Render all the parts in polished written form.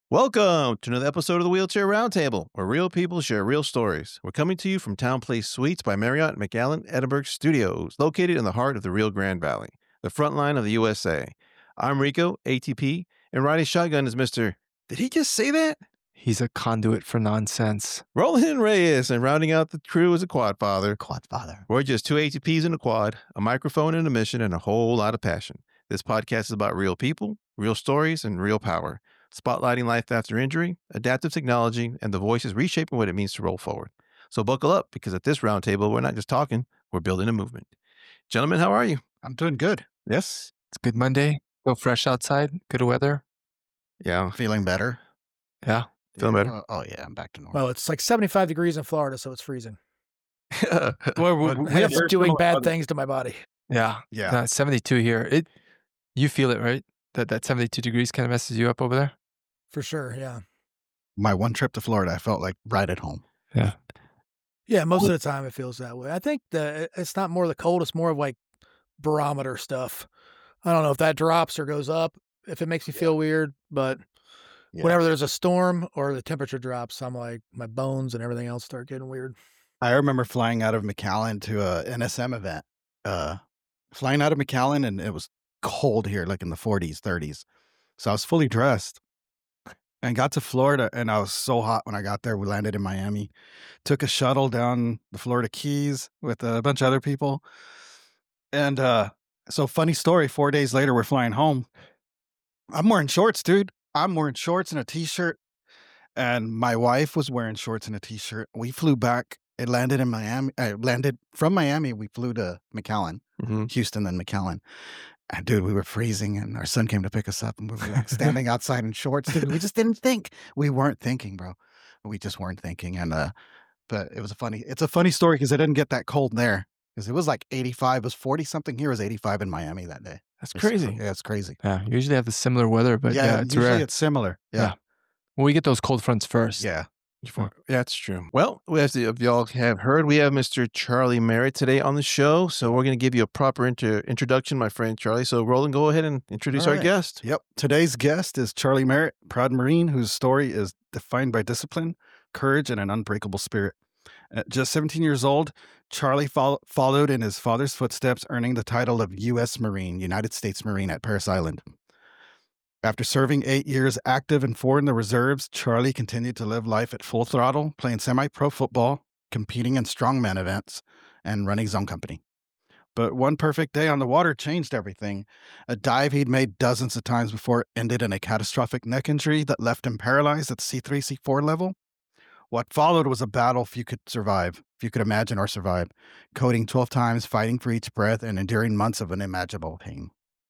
Welcome to another episode of the Wheelchair Roundtable, where real people share real stories. We're coming to you from Town Place Suites by Marriott McAllen Edinburgh Studios, located in the heart of the Rio Grande Valley, the front line of the USA. I'm Rico, ATP, and riding shotgun is Mr. Did he just say that? He's a conduit for nonsense. Roland Reyes, and rounding out the crew is a quad father. Quad father. We're just two ATPs in a quad, a microphone and a mission, and a whole lot of passion. This podcast is about real people, real stories, and real power. Spotlighting life after injury, adaptive technology, and the voices reshaping what it means to roll forward. So buckle up, because at this roundtable, we're not just talking, we're building a movement. Gentlemen, how are you? I'm doing good. Yes? It's a good Monday. Still fresh outside. Good weather. Yeah. Feeling better. Yeah. Feeling better? Oh, yeah. I'm back to normal. Well, it's like 75 degrees in Florida, so it's freezing. Well, It's doing bad things to my body. Yeah. Yeah. No, it's 72 here. You feel it, right? That 72 degrees kind of messes you up over there? For sure, yeah. My one trip to Florida, I felt like right at home. Yeah. Yeah, most of the time it feels that way. I think it's not more the cold, it's more of like barometer stuff. I don't know if that drops or goes up, if it makes me feel weird, but whenever there's a storm or the temperature drops, I'm like, my bones and everything else start getting weird. I remember flying out of McAllen to a NSM event. Flying out of McAllen, and it was cold here, like in the 40s, 30s. So I was fully dressed and got to Florida, and I was so hot when I got there. We landed in Miami, took a shuttle down the Florida Keys with a bunch of other people. And so funny story, 4 days later, we're flying home. I'm wearing shorts, dude. I'm wearing shorts and a t-shirt. And my wife was wearing shorts and a t-shirt. We flew back. It landed in Miami. I landed from Miami. We flew to McAllen, Houston, then McAllen. And dude, we were freezing, and our son came to pick us up, and we were like standing outside in shorts. Dude, we just didn't think. We weren't thinking, bro. We just weren't thinking. And but it's a funny story because it didn't get that cold there. Because it was like 85. It was 40 something here. It was 85 in Miami that day. That's crazy. Yeah, it's crazy. Yeah. Usually have the similar weather, but yeah, it's usually rare. it's similar. Yeah. Well, we get those cold fronts first. Yeah. Yeah, that's true. Well, as if y'all have heard, we have Mr. Charlie Merritt today on the show. So we're going to give you a proper introduction, my friend Charlie. So Roland, go ahead and introduce All our right. guest. Yep. Today's guest is Charlie Merritt, proud Marine whose story is defined by discipline, courage, and an unbreakable spirit. At just 17 years old, Charlie followed in his father's footsteps, earning the title of U.S. Marine, United States Marine at Parris Island. After serving 8 years active and 4 in the reserves, Charlie continued to live life at full throttle, playing semi-pro football, competing in strongman events, and running his own company. But one perfect day on the water changed everything. A dive he'd made dozens of times before ended in a catastrophic neck injury that left him paralyzed at C3, C4 level. What followed was a battle few could imagine or survive, coding 12 times, fighting for each breath, and enduring months of unimaginable pain.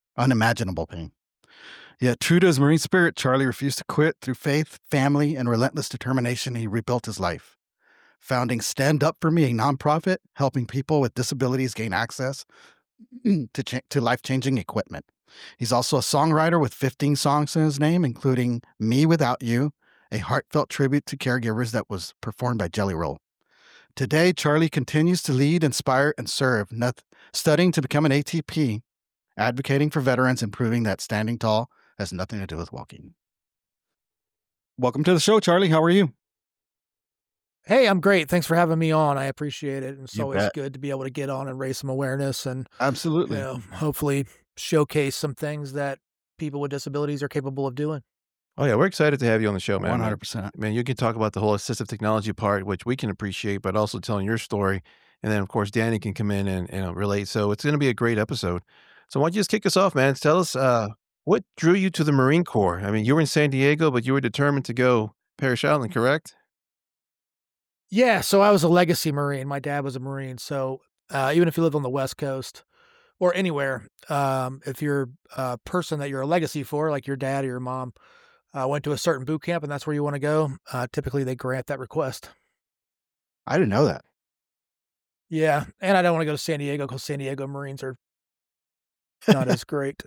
Yet, true to his Marine spirit, Charlie refused to quit. Through faith, family, and relentless determination, he rebuilt his life. Founding Stand Up For Me, a nonprofit helping people with disabilities gain access to life-changing equipment. He's also a songwriter with 15 songs in his name, including Me Without You, a heartfelt tribute to caregivers that was performed by Jelly Roll. Today, Charlie continues to lead, inspire, and serve, studying to become an ATP, advocating for veterans and proving that standing tall has nothing to do with walking. Welcome to the show, Charlie. How are you? Hey, I'm great. Thanks for having me on. I appreciate it. And it's You always bet. good to be able to get on and raise some awareness and Absolutely. hopefully showcase some things that people with disabilities are capable of doing. Oh, yeah, we're excited to have you on the show, man. 100%. Man, you can talk about the whole assistive technology part, which we can appreciate, but also telling your story. And then, of course, Danny can come in and relate. So it's going to be a great episode. So why don't you just kick us off, man? Tell us what drew you to the Marine Corps? I mean, you were in San Diego, but you were determined to go Parris Island, correct? Yeah, so I was a legacy Marine. My dad was a Marine. So even if you live on the West Coast or anywhere, if you're a person that you're a legacy for, like your dad or your mom, went to a certain boot camp and that's where you want to go, typically they grant that request. I didn't know that. Yeah, and I don't want to go to San Diego because San Diego Marines are not as great.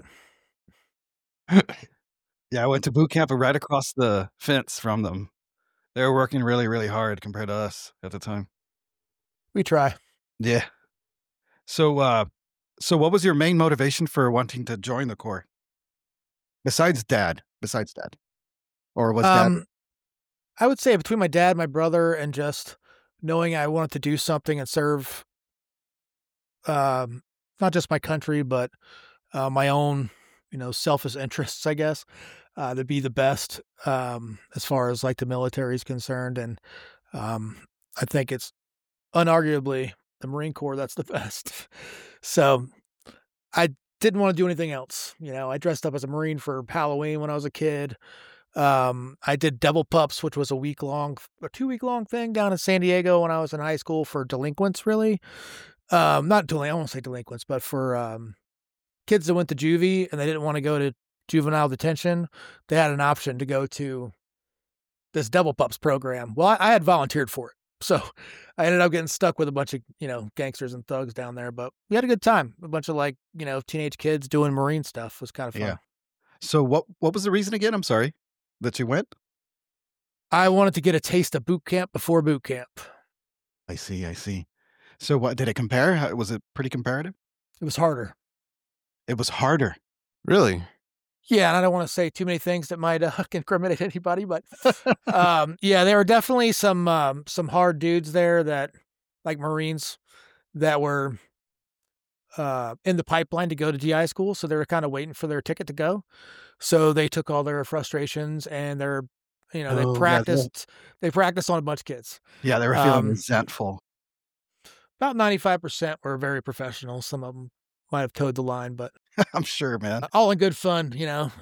Yeah, I went to boot camp right across the fence from them. They were working really, really hard compared to us at the time. We try. Yeah. So what was your main motivation for wanting to join the Corps? Besides dad. Or was that I would say between my dad, my brother, and just knowing I wanted to do something and serve, not just my country, but my own, selfish interests, I guess, to be the best as far as like the military is concerned. And I think it's unarguably the Marine Corps that's the best. So I didn't want to do anything else. I dressed up as a Marine for Halloween when I was a kid. I did Devil Pups, which was a 2-week long thing down in San Diego when I was in high school for delinquents, really. I won't say delinquents, but for kids that went to juvie and they didn't want to go to juvenile detention. They had an option to go to this Devil Pups program. Well, I had volunteered for it. So I ended up getting stuck with a bunch of, gangsters and thugs down there, but we had a good time. A bunch of teenage kids doing Marine stuff. It was kind of fun. Yeah. So what was the reason again? I'm sorry that you went. I wanted to get a taste of boot camp before boot camp. I see. So what did it compare? Was it pretty comparative? It was harder. It was harder. Really? Yeah, and I don't want to say too many things that might incriminate anybody, but yeah, there were definitely some hard dudes there that, like Marines, that were in the pipeline to go to GI school, so they were kind of waiting for their ticket to go. So they took all their frustrations and their, they practiced. They practiced on a bunch of kids. Yeah, they were feeling resentful. About 95% were very professional. Some of them might have towed the line, but I'm sure, man. All in good fun,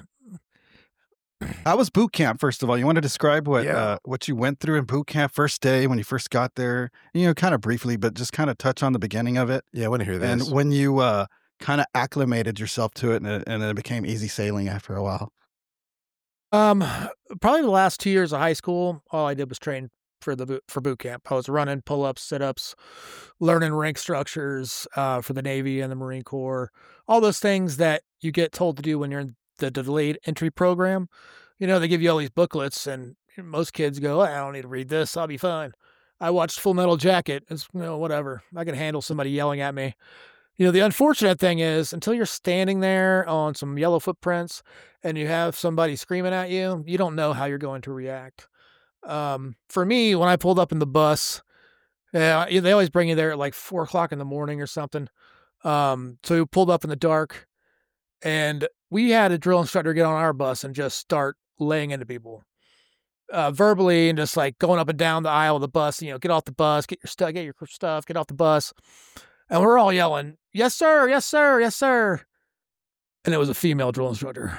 How was boot camp, first of all? You want to describe Yeah. what you went through in boot camp first day when you first got there? Kind of briefly, but just kind of touch on the beginning of it. Yeah, I want to hear this. And when you kind of acclimated yourself to it and it became easy sailing after a while. Probably the last 2 years of high school, all I did was train for boot camp. I was running pull-ups, sit-ups, learning rank structures for the Navy and the Marine Corps, all those things that you get told to do when you're in the delayed entry program. They give you all these booklets, and most kids go, I don't need to read this. I'll be fine. I watched Full Metal Jacket. It's, whatever. I can handle somebody yelling at me. The unfortunate thing is until you're standing there on some yellow footprints and you have somebody screaming at you, you don't know how you're going to react. For me, when I pulled up in the bus, they always bring you there at like 4:00 in the morning or something. So we pulled up in the dark, and we had a drill instructor get on our bus and just start laying into people, verbally, and just like going up and down the aisle of the bus. Get off the bus, get your stuff, get off the bus, and we're all yelling, "Yes, sir! Yes, sir! Yes, sir!" And it was a female drill instructor.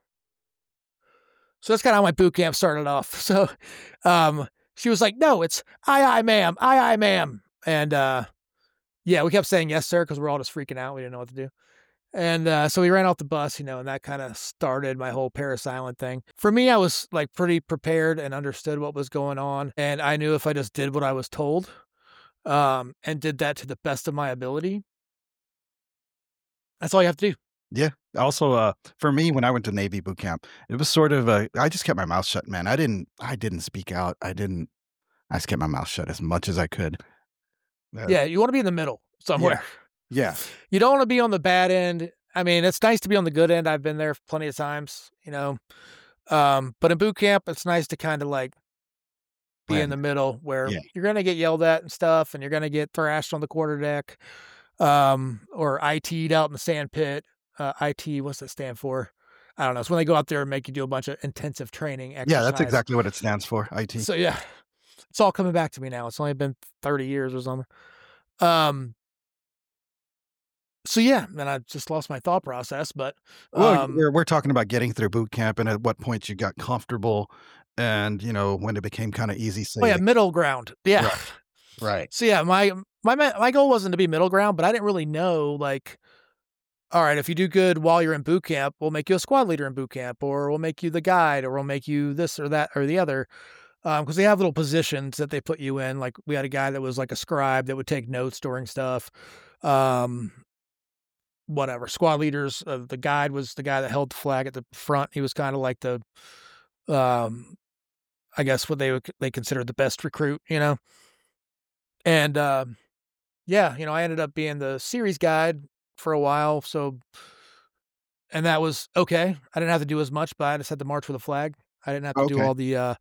So that's kind of how my boot camp started off. So, she was like, "No, it's aye, ma'am, aye, ma'am." And, yeah, we kept saying yes, sir, because we're all just freaking out. We didn't know what to do. And so we ran off the bus, and that kind of started my whole Parris Island thing. For me, I was like pretty prepared and understood what was going on. And I knew if I just did what I was told, and did that to the best of my ability, that's all you have to do. Yeah. Also, for me, when I went to Navy boot camp, it was sort of I just kept my mouth shut, man. I didn't speak out. I just kept my mouth shut as much as I could. Yeah, you want to be in the middle somewhere. Yeah. You don't want to be on the bad end. I mean, it's nice to be on the good end. I've been there plenty of times, but in boot camp, it's nice to kind of like be in the middle where you're going to get yelled at and stuff, and you're going to get thrashed on the quarterdeck, or IT'd out in the sand pit. IT, what's that stand for? I don't know. It's when they go out there and make you do a bunch of intensive training exercise. Yeah, that's exactly what it stands for, IT. So yeah, it's all coming back to me now. It's only been 30 years or something. So yeah, and I just lost my thought process, but well, we're talking about getting through boot camp and at what point you got comfortable and, when it became kind of easy sailing. Oh yeah, middle ground. Yeah. Right. So yeah, my goal wasn't to be middle ground, but I didn't really know, like, all right, if you do good while you're in boot camp, we'll make you a squad leader in boot camp, or we'll make you the guide, or we'll make you this or that or the other. Because they have little positions that they put you in. Like we had a guy that was like a scribe that would take notes during stuff. Whatever. Squad leaders, the guide was the guy that held the flag at the front. He was kind of like the, I guess what they considered the best recruit, And yeah, I ended up being the series guide for a while. So, and that was okay. I didn't have to do as much, but I just had to march with a flag. I didn't have to do Okay. all the,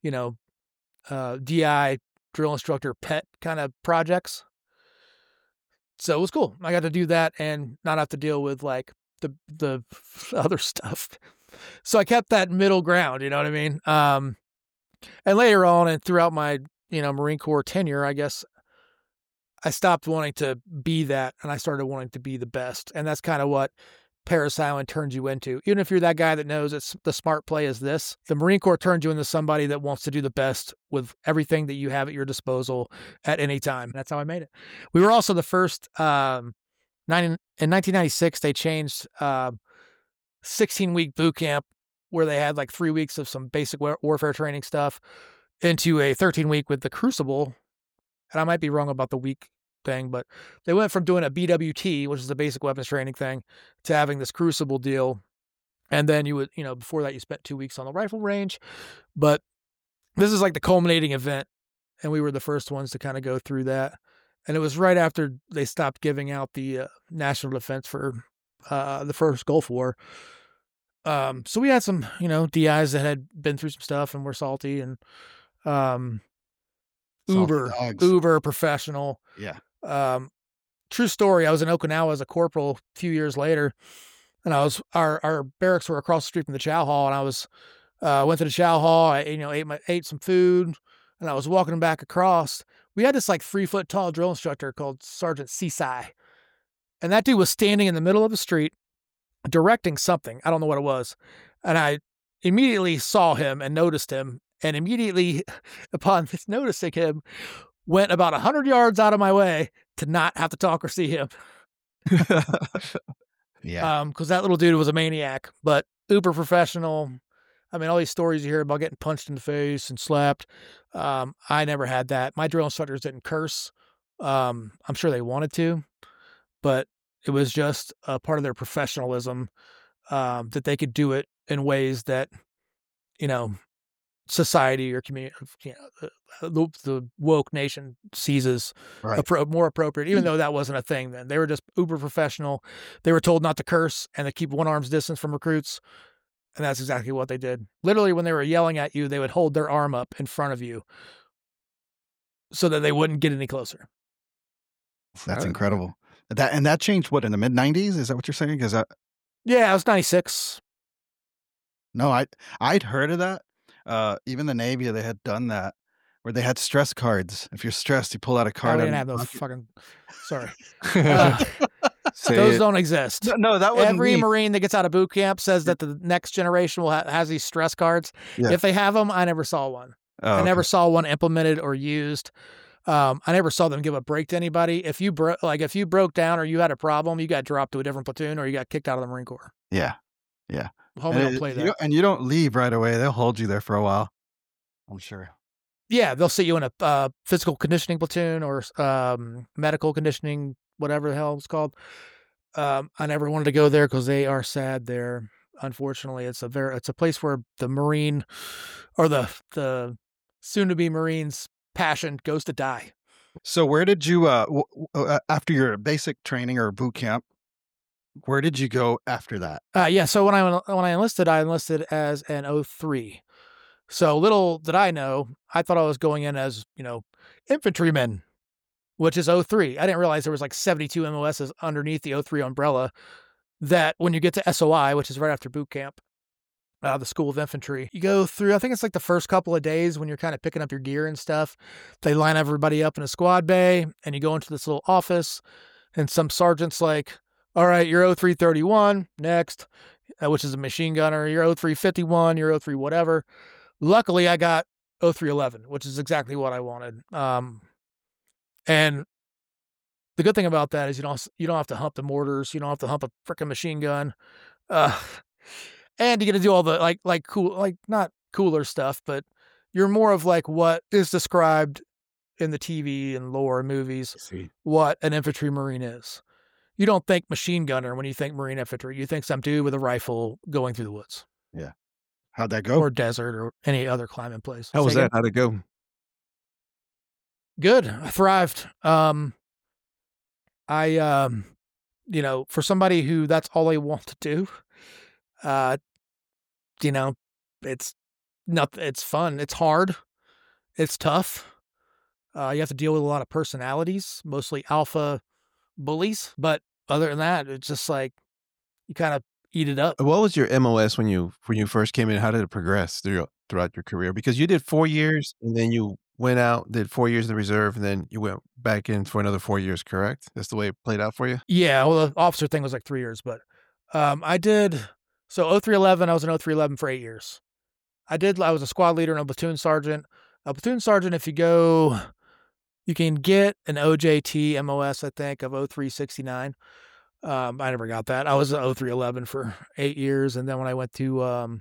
DI drill instructor pet kind of projects. So it was cool. I got to do that and not have to deal with like the other stuff. So I kept that middle ground, you know what I mean? And later on and throughout my, Marine Corps tenure, I guess I stopped wanting to be that and I started wanting to be the best. And that's kind of what Parris Island turns you into. Even if you're that guy that knows it's the smart play is this, the Marine Corps turns you into somebody that wants to do the best with everything that you have at your disposal at any time. That's how I made it. We were also the first, in 1996, they changed 16-week boot camp where they had like 3 weeks of some basic warfare training stuff into a 13-week with the Crucible. And I might be wrong about the week thing, but they went from doing a BWT, which is a basic weapons training thing, to having this Crucible deal. And then you would, before that, you spent 2 weeks on the rifle range. But this is like the culminating event. And we were the first ones to kind of go through that. And it was right after they stopped giving out the national defense for the first Gulf War. So we had some, DIs that had been through some stuff and were salty and Salty dogs. uber professional. Yeah. True story. I was in Okinawa as a corporal a few years later, and our barracks were across the street from the chow hall, and I was went to the chow hall. I ate some food, and I was walking back across. We had this like 3-foot tall drill instructor called Sergeant Sisai, and that dude was standing in the middle of the street directing something. I don't know what it was, and I immediately saw him and noticed him, and immediately upon noticing him, went about 100 yards out of my way to not have to talk or see him. Yeah. Because that little dude was a maniac, but uber professional. I mean, all these stories you hear about getting punched in the face and slapped. I never had that. My drill instructors didn't curse. I'm sure they wanted to, but it was just a part of their professionalism that they could do it in ways that, society or community, the woke nation sees as Right. more appropriate, even though that wasn't a thing then. They were just uber professional. They were told not to curse and to keep one arm's distance from recruits. And that's exactly what they did. Literally, when they were yelling at you, they would hold their arm up in front of you so that they wouldn't get any closer. That's incredible. That changed what in the mid-90s? Is that what you're saying? Because Yeah, it was 96. no, I'd heard of that. Even the Navy, they had done that where they had stress cards. If you're stressed, you pull out a I card. didn't out have of those your fucking. Sorry. Say Those it. don't exist. pocket. No, that wasn't Every me. Marine that gets out of boot camp says that the next generation will has these stress cards. Yeah. If they have them, I never saw one. Oh, I never okay. saw one implemented or used. I never saw them give a break to anybody. If you broke down or you had a problem, you got dropped to a different platoon or you got kicked out of the Marine Corps. Yeah. Homie don't play that. And you don't leave right away. They'll hold you there for a while. I'm sure. Yeah, they'll sit you in a physical conditioning platoon or medical conditioning, whatever the hell it's called. I never wanted to go there because they are sad there. Unfortunately, it's a place where the Marine or the soon-to-be Marine's passion goes to die. So where did you after your basic training or boot camp? Where did you go after that? Yeah. So when I enlisted as an 03. So little did I know, I thought I was going in as infantryman, which is 03. I didn't realize there was like 72 MOSs underneath the 03 umbrella. That when you get to SOI, which is right after boot camp, the School of Infantry, you go through, I think it's like the first couple of days when you're kind of picking up your gear and stuff. They line everybody up in a squad bay and you go into this little office and some sergeant's like, all right, you're 0331 next, which is a machine gunner. You're 0351, you're 03 whatever. Luckily, I got 0311, which is exactly what I wanted. And the good thing about that is you don't have to hump the mortars. You don't have to hump a freaking machine gun. And you get to do all the not cooler stuff, but you're more of like what is described in the TV and lore and movies, what an infantry Marine is. You don't think machine gunner when you think Marine infantry. You think some dude with a rifle going through the woods. Yeah. How'd that go? Or desert or any other climbing place. How was Say that? again? How'd it go? Good. I thrived. For somebody who that's all they want to do, it's It's fun. It's hard. It's tough. You have to deal with a lot of personalities, mostly alpha bullies. But other than that, it's just like you kind of eat it up. What was your MOS when you first came in? How did it progress throughout your career? Because you did 4 years, and then you went out, did 4 years in the reserve, and then you went back in for another 4 years, correct? That's the way it played out for you? Yeah, well, the officer thing was like 3 years, but I did. So 0311, I was in 0311 for 8 years. I was a squad leader and a platoon sergeant. A platoon sergeant, if you go, you can get an OJT MOS, I think, of 0369. I never got that. I was at 0311 for 8 years. And then when I went to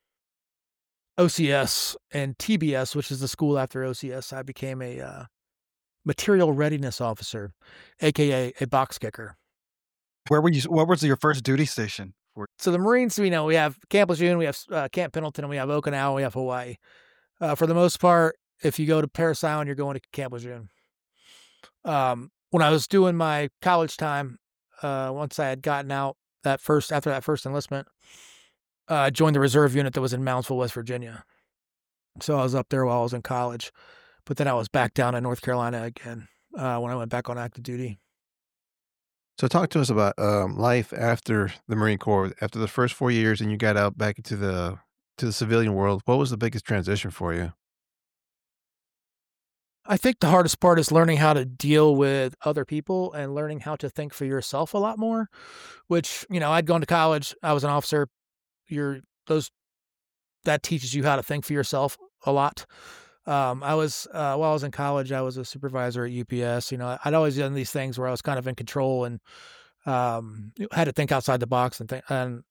OCS and TBS, which is the school after OCS, I became a material readiness officer, aka a box kicker. Where were you? What was your first duty station? So the Marines, we have Camp Lejeune, we have Camp Pendleton, and we have Okinawa, we have Hawaii. For the most part, if you go to Parris Island, you're going to Camp Lejeune. When I was doing my college time, once I had gotten out after that first enlistment, I joined the reserve unit that was in Moundsville, West Virginia. So I was up there while I was in college, but then I was back down in North Carolina again when I went back on active duty. So talk to us about life after the Marine Corps, after the first 4 years, and you got out back into the civilian world. What was the biggest transition for you? I think the hardest part is learning how to deal with other people and learning how to think for yourself a lot more, which, I'd gone to college. I was an officer. That teaches you how to think for yourself a lot. While I was in college, I was a supervisor at UPS. I'd always done these things where I was kind of in control and had to think outside the box and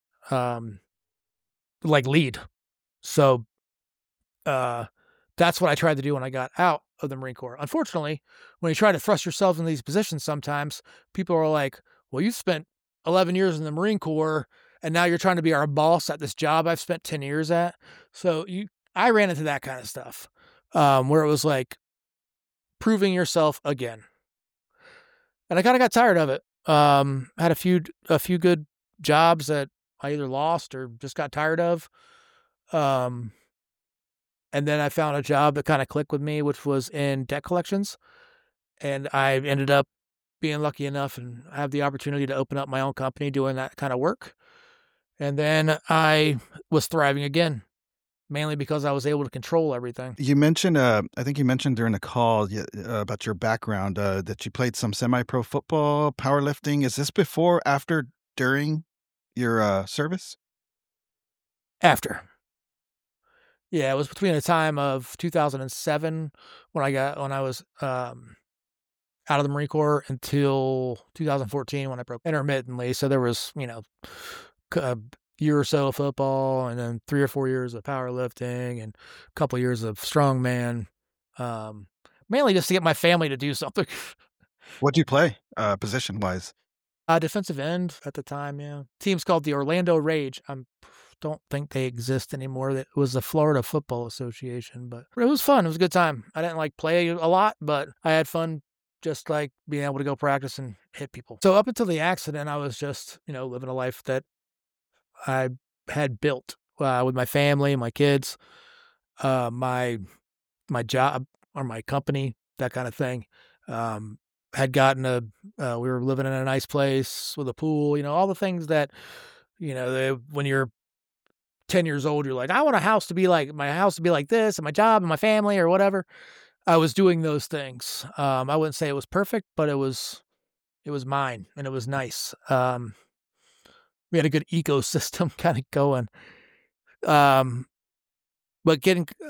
like lead. So that's what I tried to do when I got out of the Marine Corps. Unfortunately, when you try to thrust yourself in these positions, sometimes people are like, well, you spent 11 years in the Marine Corps and now you're trying to be our boss at this job I've spent 10 years at. So I ran into that kind of stuff where it was like proving yourself again. And I kind of got tired of it. Had a few good jobs that I either lost or just got tired of. And then I found a job that kind of clicked with me, which was in debt collections. And I ended up being lucky enough and have the opportunity to open up my own company doing that kind of work. And then I was thriving again, mainly because I was able to control everything. You mentioned, I think you mentioned during the call about your background that you played some semi-pro football, powerlifting. Is this before, after, during your service? After. Yeah, it was between the time of 2007 when I was out of the Marine Corps until 2014 when I broke intermittently. So there was, a year or so of football and then 3 or 4 years of powerlifting and a couple of years of strongman, mainly just to get my family to do something. What'd you play position-wise? Defensive end at the time, yeah. Team's called the Orlando Rage. Don't think they exist anymore. It was the Florida Football Association, but it was fun. It was a good time. I didn't play a lot, but I had fun just being able to go practice and hit people. So up until the accident, I was just, living a life that I had built with my family, my kids, my job or my company, that kind of thing. Had gotten we were living in a nice place with a pool, all the things that, when you're 10 years old, you're like, I want my house to be like this and my job and my family or whatever. I was doing those things. I wouldn't say it was perfect, but it was mine and it was nice. We had a good ecosystem kind of going. But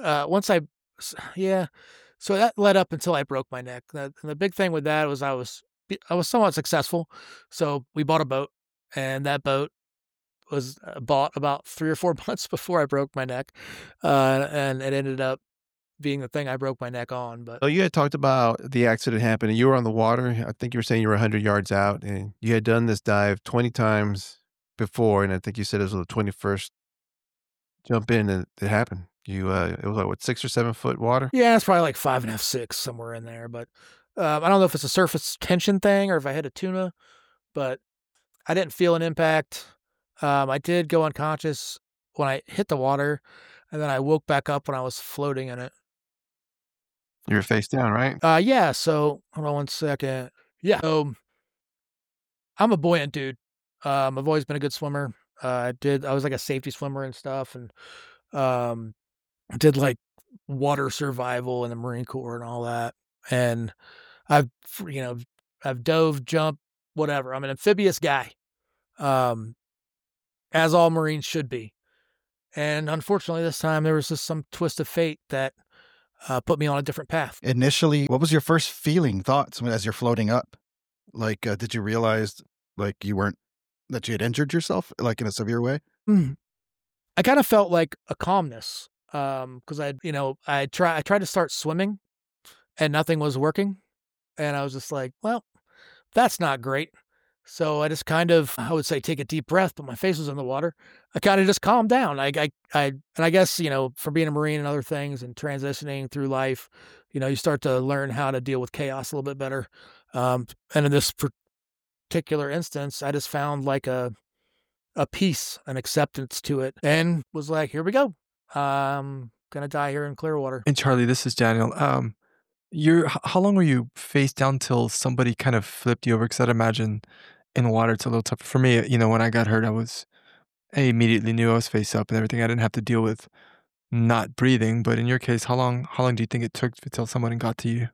so that led up until I broke my neck. The big thing with that was I was somewhat successful. So we bought a boat, and that boat was bought about 3 or 4 months before I broke my neck. And it ended up being the thing I broke my neck on. But So you had talked about the accident happening. You were on the water. I think you were saying you were 100 yards out, and you had done this dive 20 times before, and I think you said it was the 21st jump in and it happened. It was 6 or 7 foot water? yeah, it's probably 5.5, 6, somewhere in there. But I don't know if it's a surface tension thing or if I hit a tuna, but I didn't feel an impact. I did go unconscious when I hit the water. and then I woke back up when I was floating in it. You're face down, right? Yeah. So hold on 1 second. Yeah. So I'm a buoyant dude. I've always been a good swimmer. I was like a safety swimmer and stuff, and did like water survival in the Marine Corps and all that. And I've I've dove, jumped, whatever. I'm an amphibious guy, as all Marines should be. And unfortunately, this time there was just some twist of fate that put me on a different path. Initially, what was your first thoughts as you're floating up? Like, did you realize like that you had injured yourself like in a severe way? I kind of felt like a calmness because I tried to start swimming and nothing was working, and I was just like, well, that's not great. So I just kind of, I would say, take a deep breath, but my face was in the water. I kind of just calmed down. And I guess, from being a Marine and other things and transitioning through life, you start to learn how to deal with chaos a little bit better. And in this particular instance, I just found like a peace, an acceptance to it, and was like, here we go. Gonna die here in Clearwater. And Charlie, this is Daniel. How long were you face down till somebody kind of flipped you over? Because I'd imagine in water it's a little tougher. For me, when I got hurt, I immediately knew I was face up and everything. I didn't have to deal with not breathing. But in your case, how long do you think it took until someone got to you?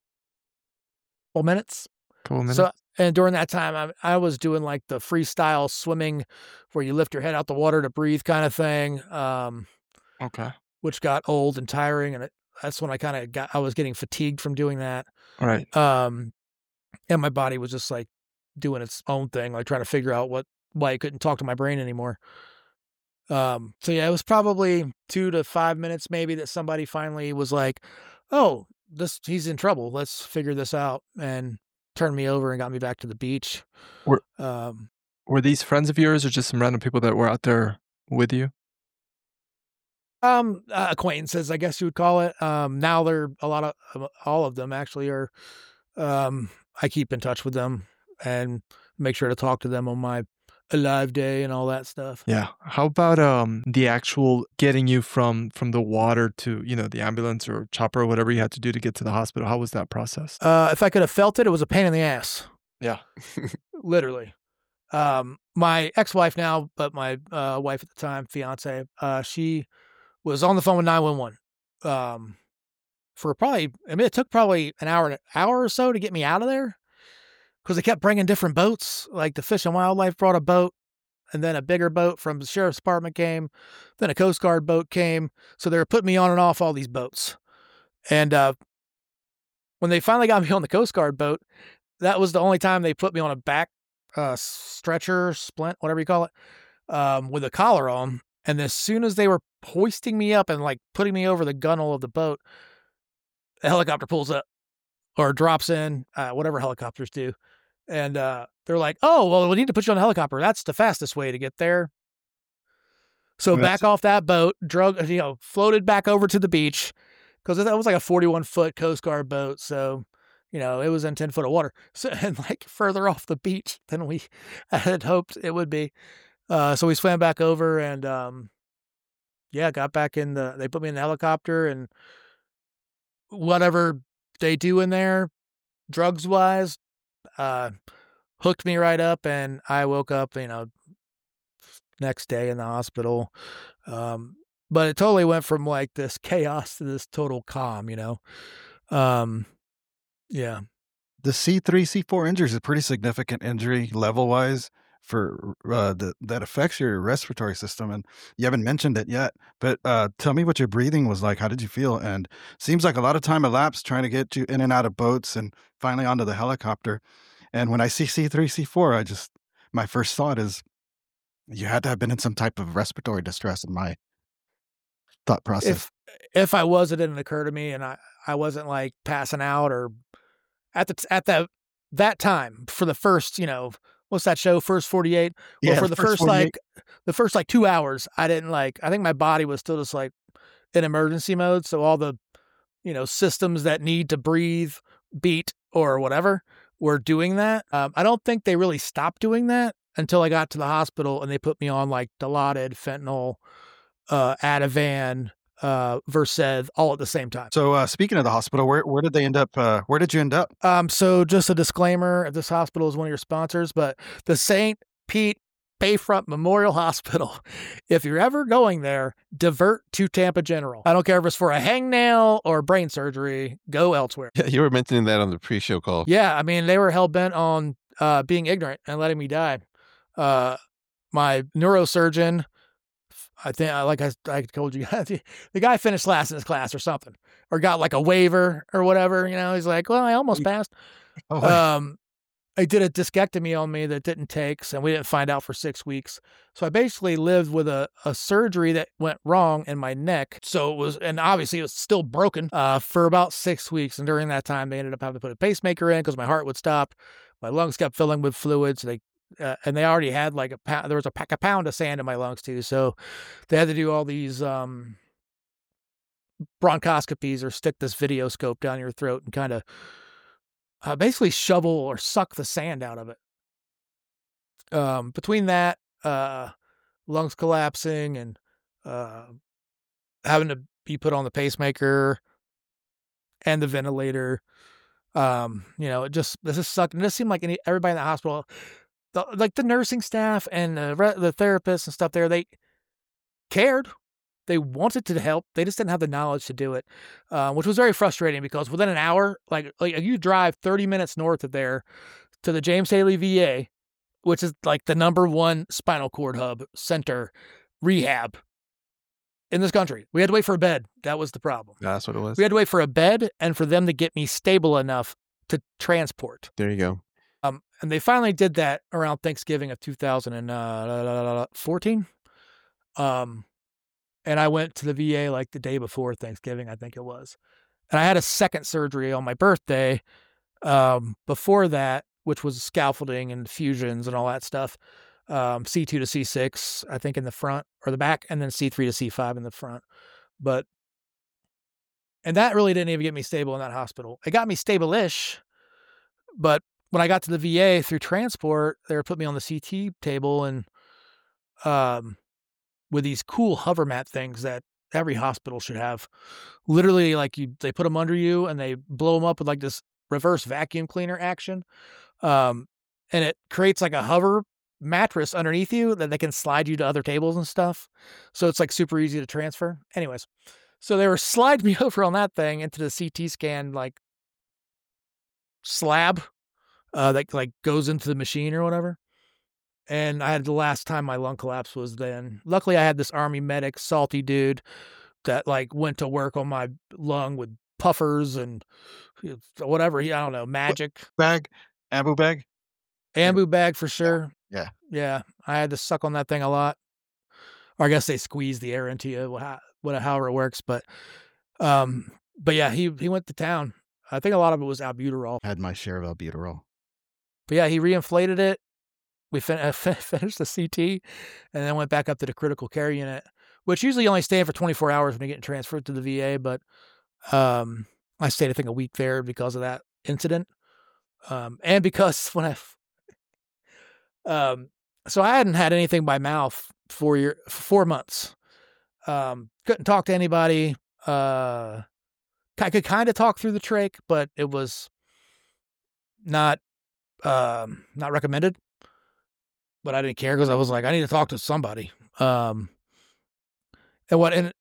Couple minutes. So, and during that time, I was doing like the freestyle swimming where you lift your head out the water to breathe kind of thing. Okay. Which got old and tiring, and that's when I was getting fatigued from doing that. All right. And my body was just like doing its own thing, like trying to figure out why it couldn't talk to my brain anymore. So yeah, it was probably 2 to 5 minutes maybe that somebody finally was like, oh, he's in trouble. Let's figure this out, and turned me over and got me back to the beach. Were these friends of yours or just some random people that were out there with you? Acquaintances, I guess you would call it. Now they're all of them actually are, I keep in touch with them and make sure to talk to them on my alive day and all that stuff. Yeah. How about the actual getting you from the water to, the ambulance or chopper or whatever you had to do to get to the hospital? How was that process? If I could have felt it, it was a pain in the ass. Yeah. Literally. My ex-wife now, but my wife at the time, fiance, she was on the phone with 911 for it took probably an hour or so to get me out of there because they kept bringing different boats. Like the Fish and Wildlife brought a boat, and then a bigger boat from the sheriff's department came, then a Coast Guard boat came. So they were putting me on and off all these boats. And when they finally got me on the Coast Guard boat, that was the only time they put me on a back stretcher, splint, whatever you call it, with a collar on. And as soon as they were hoisting me up and like putting me over the gunnel of the boat, the helicopter pulls up or drops in, whatever helicopters do. And they're like, oh, well, we need to put you on a helicopter. That's the fastest way to get there. So back off that boat, floated back over to the beach because that was like a 41-foot Coast Guard boat. So, it was in 10 foot of water. So, and like further off the beach than we had hoped it would be. So we swam back over and, got back they put me in the helicopter and whatever they do in there, drugs wise, hooked me right up, and I woke up, next day in the hospital. But it totally went from like this chaos to this total calm, Yeah. The C3, C4 injury is a pretty significant injury level wise for that affects your respiratory system, and you haven't mentioned it yet, but tell me what your breathing was like. How did you feel? And seems like a lot of time elapsed trying to get you in and out of boats and finally onto the helicopter. And when I see C3, C4, my first thought is you had to have been in some type of respiratory distress in my thought process. If I was, it didn't occur to me, and I wasn't like passing out or at that time for the first, what's that show? First 48. Well, for the first 2 hours, I think my body was still just like in emergency mode. So all the, systems that need to breathe, beat, or whatever were doing that. I don't think they really stopped doing that until I got to the hospital and they put me on like Dilaudid, fentanyl, Ativan, Versed, all at the same time. So speaking of the hospital, where did they end up? Where did you end up? So just a disclaimer, this hospital is one of your sponsors, but the St. Pete Bayfront Memorial Hospital, if you're ever going there, divert to Tampa General. I don't care if it's for a hangnail or brain surgery, go elsewhere. Yeah, you were mentioning that on the pre-show call. Yeah, I mean, they were hell-bent on being ignorant and letting me die. My neurosurgeon, I think, like I told you guys, the guy finished last in his class or something, or got like a waiver or whatever. You know, he's like, well, I almost passed. I did a discectomy on me that didn't take, and we didn't find out for 6 weeks. So I basically lived with a surgery that went wrong in my neck. So it was, and obviously it was still broken for about 6 weeks. And during that time, they ended up having to put a pacemaker in because my heart would stop. My lungs kept filling with fluids. And they already had like there was a pound of sand in my lungs too. So they had to do all these bronchoscopies or stick this video scope down your throat and kind of basically shovel or suck the sand out of it. Between that, lungs collapsing and having to be put on the pacemaker and the ventilator, it just sucked. And it just seemed like everybody in the hospital, like the nursing staff and the therapists and stuff there, they cared. They wanted to help. They just didn't have the knowledge to do it, which was very frustrating because within an hour, like you drive 30 minutes north of there to the James Haley VA, which is like the #1 spinal cord hub center rehab in this country. We had to wait for a bed. That was the problem. That's what it was. We had to wait for a bed and for them to get me stable enough to transport. There you go. And they finally did that around Thanksgiving of 2014. And I went to the VA like the day before Thanksgiving, I think it was. And I had a second surgery on my birthday before that, which was scaffolding and fusions and all that stuff. C2 to C6, I think, in the front or the back, and then C3 to C5 in the front. And that really didn't even get me stable in that hospital. It got me stable-ish, but when I got to the VA through transport, they put me on the CT table and with these cool hover mat things that every hospital should have. Literally, like they put them under you and they blow them up with like this reverse vacuum cleaner action. And it creates like a hover mattress underneath you that they can slide you to other tables and stuff. So it's like super easy to transfer. Anyways, so they were sliding me over on that thing into the CT scan like slab that like goes into the machine or whatever. And I had the last time my lung collapse was then. Luckily, I had this Army medic, salty dude, that like went to work on my lung with puffers and whatever. I don't know, magic. Ambu bag? Ambu bag for sure. Yeah. I had to suck on that thing a lot. Or I guess they squeeze the air into you, however it works. But yeah, he went to town. I think a lot of it was albuterol. I had my share of albuterol. But yeah, he reinflated it. We finished the CT and then went back up to the critical care unit, which usually only stay for 24 hours when you're getting transferred to the VA. But I stayed, I think, a week there because of that incident. And because when so I hadn't had anything by mouth for 4 months. Couldn't talk to anybody. I could kind of talk through the trach, but it was not recommended. But I didn't care because I was like, I need to talk to somebody. So at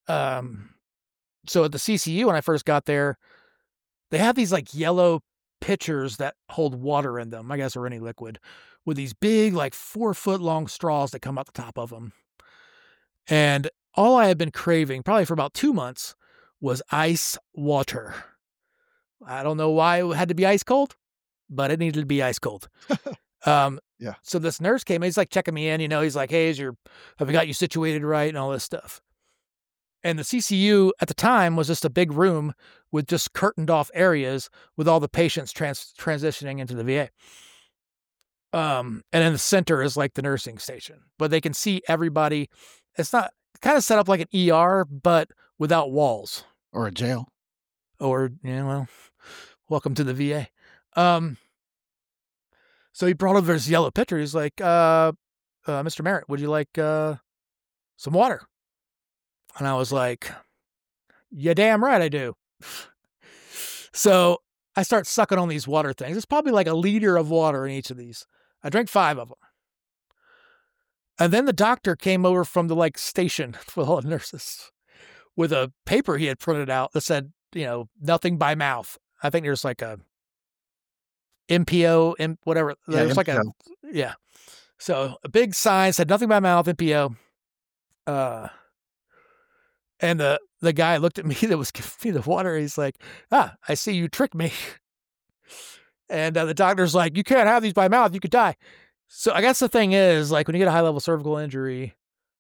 the CCU, when I first got there, they have these like yellow pitchers that hold water in them, I guess, or any liquid, with these big, like 4-foot long straws that come out the top of them. And all I had been craving, probably for about 2 months, was ice water. I don't know why it had to be ice cold, but it needed to be ice cold. Yeah. So this nurse came in, he's like checking me in, he's like, hey, have we got you situated right and all this stuff. And the CCU at the time was just a big room with just curtained off areas with all the patients transitioning into the VA. And in the center is like the nursing station, but they can see everybody. It's not kind of set up like an ER, but without walls. Or a jail. Or, welcome to the VA. So he brought over this yellow pitcher. He's like, Mr. Merritt, would you like some water? And I was like, "Yeah, damn right I do." So I start sucking on these water things. It's probably like a liter of water in each of these. I drank 5 of them. And then the doctor came over from the like station with all the nurses with a paper he had printed out that said, nothing by mouth. I think there's like a MPO, whatever. Yeah, There's like a, MPO. yeah. So a big sign said nothing by mouth, MPO. And the guy looked at me that was giving me the water. He's like, I see you tricked me. And the doctor's like, you can't have these by mouth. You could die. So I guess the thing is, like, when you get a high-level cervical injury,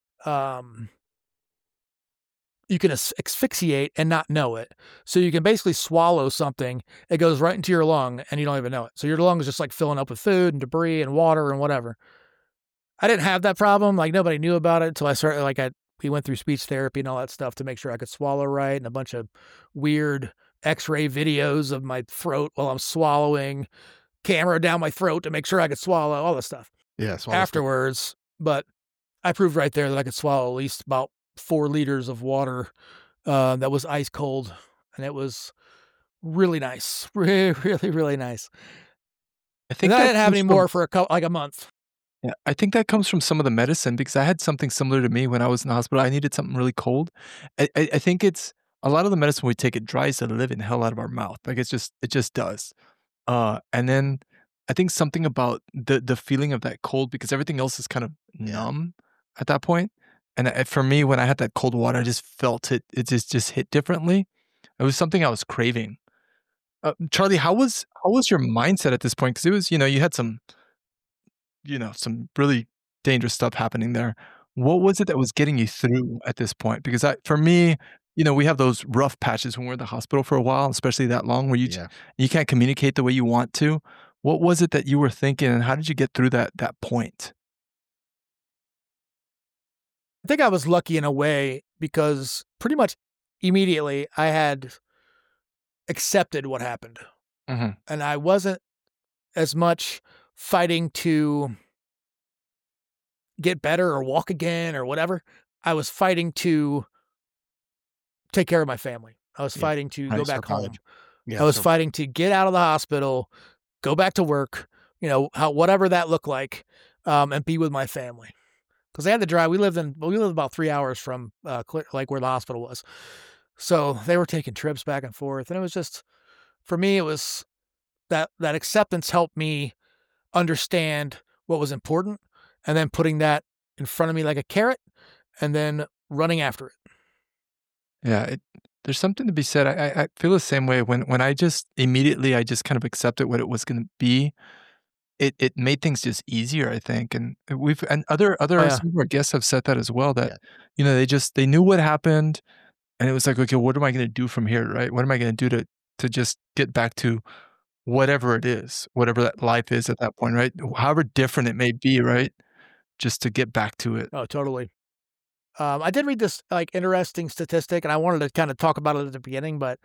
you can asphyxiate and not know it. So you can basically swallow something. It goes right into your lung, and you don't even know it. So your lung is just, like, filling up with food and debris and water and whatever. I didn't have that problem. Like, nobody knew about it until I started, like, we went through speech therapy and all that stuff to make sure I could swallow right, and a bunch of weird X-ray videos of my throat while I'm swallowing, camera down my throat to make sure I could swallow, all this stuff. Yeah, swallow Afterwards, but I proved right there that I could swallow at least about 4 liters of water that was ice cold, and it was really nice, really, really, really nice. I think And I that didn't have comes any from- more for a month. Yeah, I think that comes from some of the medicine because I had something similar to me when I was in the hospital. I needed something really cold. I think it's a lot of the medicine we take, it dries the living hell out of our mouth. Like it just does. And then I think something about the feeling of that cold because everything else is kind of numb at that point. And for me, when I had that cold water, I just felt it. It just hit differently. It was something I was craving. Charlie, how was your mindset at this point? Because it was, you had some really dangerous stuff happening there. What was it that was getting you through at this point? Because for me, we have those rough patches when we're in the hospital for a while, especially that long where you can't communicate the way you want to. What was it that you were thinking and how did you get through that point? I think I was lucky in a way because pretty much immediately I had accepted what happened. Mm-hmm. And I wasn't as much fighting to get better or walk again or whatever. I was fighting to take care of my family. I was fighting to go back home. Yeah, I was fighting to get out of the hospital, go back to work, whatever that looked like, and be with my family. Because they had to drive. We lived about 3 hours from like where the hospital was. So they were taking trips back and forth. And it was just, for me, it was that acceptance helped me understand what was important and then putting that in front of me like a carrot and then running after it. Yeah, there's something to be said. I feel the same way when I just immediately I just kind of accepted what it was going to be. It made things just easier, I think. And other some of our guests have said that as well, that they knew what happened and it was like, okay, what am I going to do from here, right? What am I going to do to just get back to whatever it is, whatever that life is at that point, right? However different it may be, right? Just to get back to it. Oh, totally. I did read this like interesting statistic, and I wanted to kind of talk about it at the beginning, but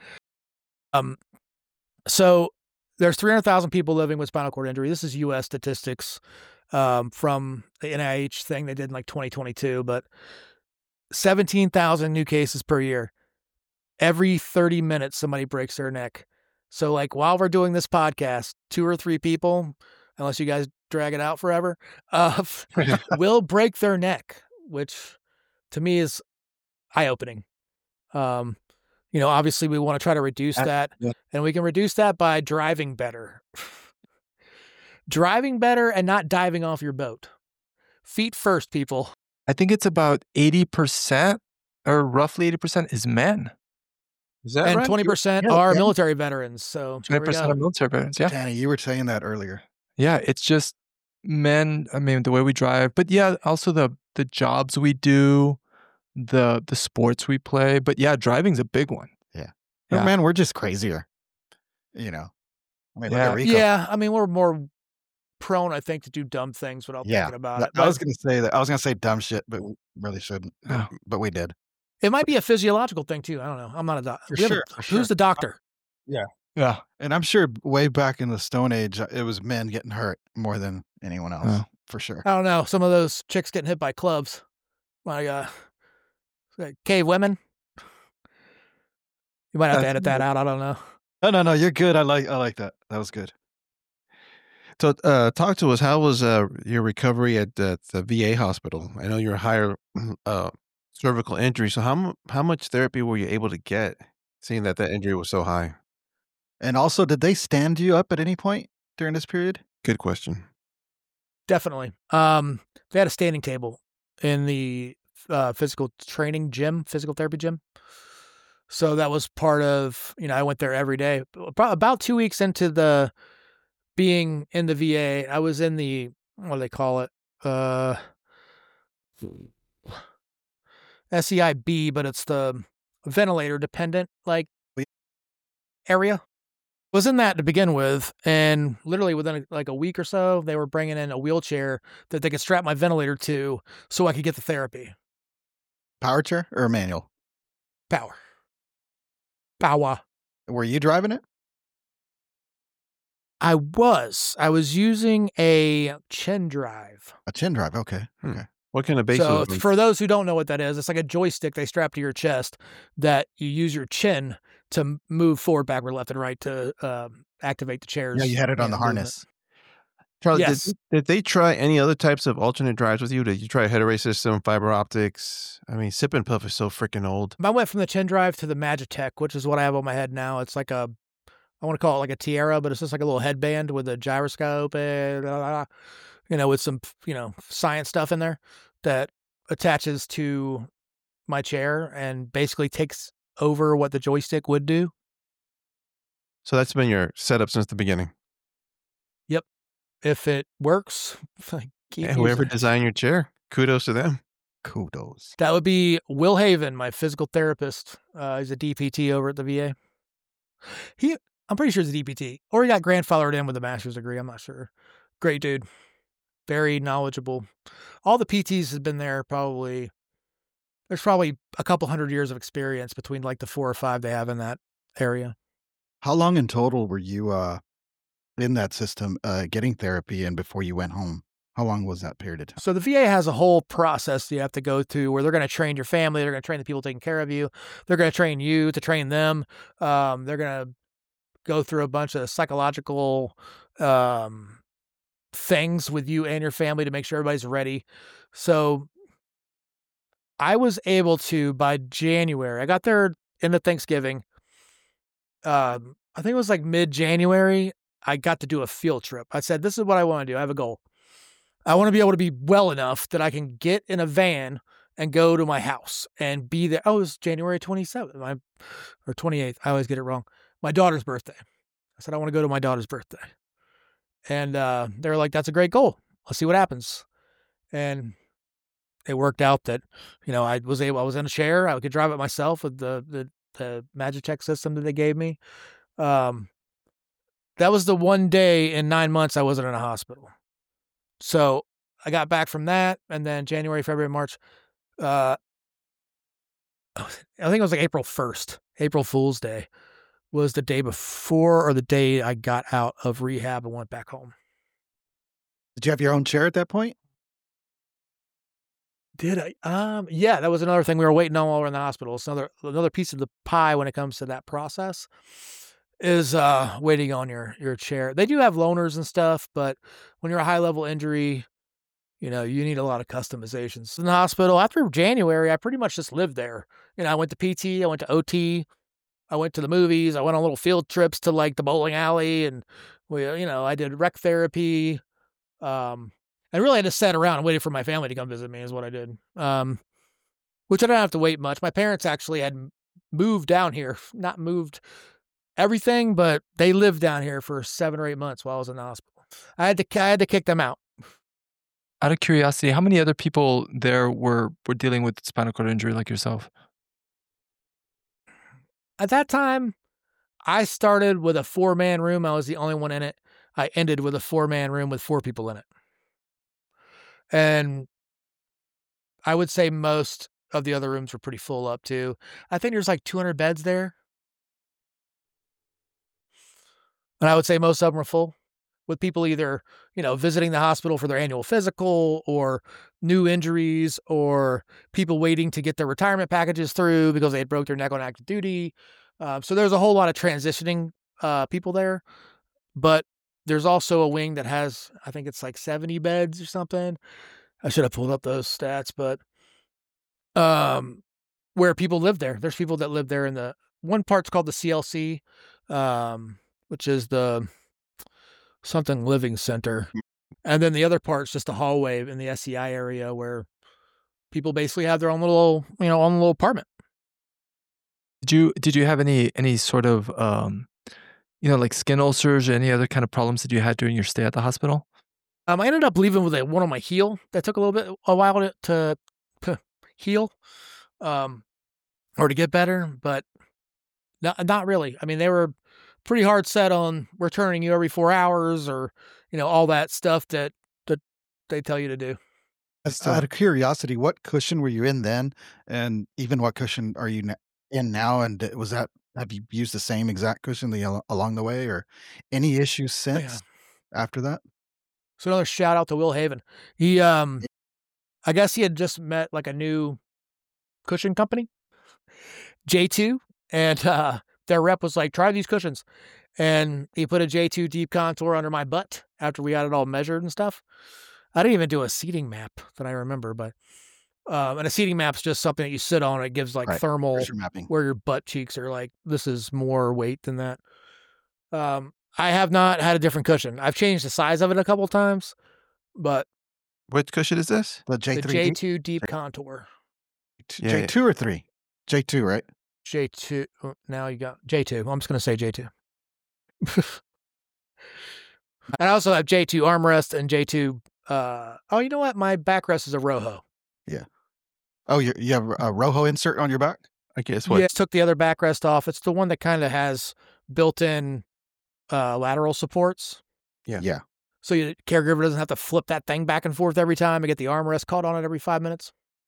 so there's 300,000 people living with spinal cord injury. This is U.S. statistics from the NIH thing they did in like 2022, but 17,000 new cases per year. Every 30 minutes, somebody breaks their neck. So like while we're doing this podcast, 2 or 3 people, unless you guys drag it out forever, will break their neck, which to me is eye-opening. Obviously we want to try to reduce that, and we can reduce that by driving better. Driving better and not diving off your boat. Feet first, people. I think it's about 80% or roughly 80% is men. Is that and right? 20% are military veterans. So 20% are military veterans, yeah. Danny, you were saying that earlier. Yeah, it's just men, I mean, the way we drive, but yeah, also the jobs we do, the sports we play, but yeah, driving's a big one. Yeah. Yeah. Man, we're just crazier. I mean, look at Rico. Yeah, I mean, we're more prone, I think, to do dumb things without thinking about it. I was going to say that. I was going to say dumb shit, but we really shouldn't. Oh. But we did. It might be a physiological thing too. I don't know. I'm not a doctor. For sure. Who's the doctor? Yeah. And I'm sure way back in the Stone Age, it was men getting hurt more than anyone else. Oh. For sure. I don't know. Some of those chicks getting hit by clubs. My Cave women. You might have to That's edit that good. out. I don't know. No, you're good. I like that. That was good. So, talk to us. How was your recovery at the VA hospital? I know you're a higher cervical injury. So, how much therapy were you able to get, seeing that injury was so high? And also, did they stand you up at any point during this period? Good question. Definitely. They had a standing table in the physical therapy gym. So that was part of, I went there every day. About 2 weeks into being in the VA, I was in the, what do they call it? SEIB, but it's the ventilator dependent area. Was in that to begin with, and literally within a week or so, they were bringing in a wheelchair that they could strap my ventilator to so I could get the therapy. Power chair or manual? Power. Were you driving it? I was using a chin drive. A chin drive. Okay. Okay. What kind of base So was it? for those who don't know what that is, it's like a joystick they strap to your chest that you use your chin to move forward, backward, left, and right to activate the chairs. Yeah, you had it on the movement. harness. Charlie, Yes. did they try any other types of alternate drives with you? Did you try a head array system, fiber optics? I mean, Sip and Puff is so freaking old. I went from the chin drive to the Magitech, which is what I have on my head now. It's like I want to call it like a tiara, but it's just like a little headband with a gyroscope and, with some, science stuff in there that attaches to my chair and basically takes over what the joystick would do. So that's been your setup since the beginning. Yep. If it works, keep Whoever using it. designed your chair, kudos to them. Kudos. That would be Will Haven, my physical therapist. He's a DPT over at the VA. I'm pretty sure he's a DPT, or he got grandfathered in with a master's degree. I'm not sure. Great dude. Very knowledgeable. All the PTs have been there there's probably a couple 100 years of experience between like the 4 or 5 they have in that area. How long in total were you in that system getting therapy and before you went home? How long was that period of time? So the VA has a whole process you have to go through where they're going to train your family. They're going to train the people taking care of you. They're going to train you to train them. They're going to go through a bunch of psychological things with you and your family to make sure everybody's ready. So I was able to, by January, I got there into Thanksgiving. I think it was like mid-January, I got to do a field trip. I said, this is what I want to do. I have a goal. I want to be able to be well enough that I can get in a van and go to my house and be there. Oh, it was January 27th or 28th. I always get it wrong. My daughter's birthday. I said, I want to go to my daughter's birthday. And they were like, that's a great goal. Let's see what happens. And it worked out that, I was in a chair. I could drive it myself with the Magitech system that they gave me. That was the one day in 9 months I wasn't in a hospital. So I got back from that, and then January, February, March. I think it was like April 1st. April Fool's Day was the day before or the day I got out of rehab and went back home. Did you have your own chair at that point? Did I? Yeah, that was another thing we were waiting on while we were in the hospital. It's another piece of the pie when it comes to that process is waiting on your chair. They do have loaners and stuff, but when you're a high level injury, you need a lot of customizations. In the hospital, after January, I pretty much just lived there. I went to PT, I went to OT, I went to the movies, I went on little field trips to like the bowling alley, and I did rec therapy. I really had to sat around and waited for my family to come visit me is what I did. Which I don't have to wait much. My parents actually had moved down here, not moved everything, but they lived down here for 7 or 8 months while I was in the hospital. I had to kick them out. Out of curiosity, how many other people there were dealing with spinal cord injury like yourself? At that time, I started with a 4-man room. I was the only one in it. I ended with a 4-man room with 4 people in it. And I would say most of the other rooms were pretty full up too. I think there's like 200 beds there. And I would say most of them were full. with people either, visiting the hospital for their annual physical or new injuries or people waiting to get their retirement packages through because they had broke their neck on active duty. So there's a whole lot of transitioning people there. But there's also a wing that has, I think it's like 70 beds or something. I should have pulled up those stats, but where people live there. There's people that live there in the one part's called the CLC, which is the something living center. And then the other part's just a hallway in the SCI area where people basically have their own little, own little apartment. Did you have any sort of like skin ulcers or any other kind of problems that you had during your stay at the hospital? I ended up leaving with one on my heel that took a while to heal, or to get better, but not really. I mean, they were pretty hard set on returning you every 4 hours or, all that stuff that they tell you to do. Out of curiosity, what cushion were you in then? And even what cushion are you in now? And have you used the same exact cushion along the way, or any issues since after that? So another shout out to Will Haven. He, I guess he had just met like a new cushion company, J2, and their rep was like, try these cushions. And he put a J2 deep contour under my butt after we had it all measured and stuff. I didn't even do a seating map that I remember, but and a seating map's just something that you sit on. It gives like thermal mapping where your butt cheeks are like, this is more weight than that. I have not had a different cushion. I've changed the size of it a couple times, but Which cushion is this? the J3 the J2 deep contour. J2 or 3? J2, right? J2. Now you got J2. I'm just going to say J2. And I also have J2 armrest and J2. You know what? My backrest is a Roho. Yeah. Oh, you have a Roho insert on your back? I guess what? Yeah, took the other backrest off. It's the one that kind of has built-in lateral supports. Yeah. So your caregiver doesn't have to flip that thing back and forth every time and get the armrest caught on it every 5 minutes.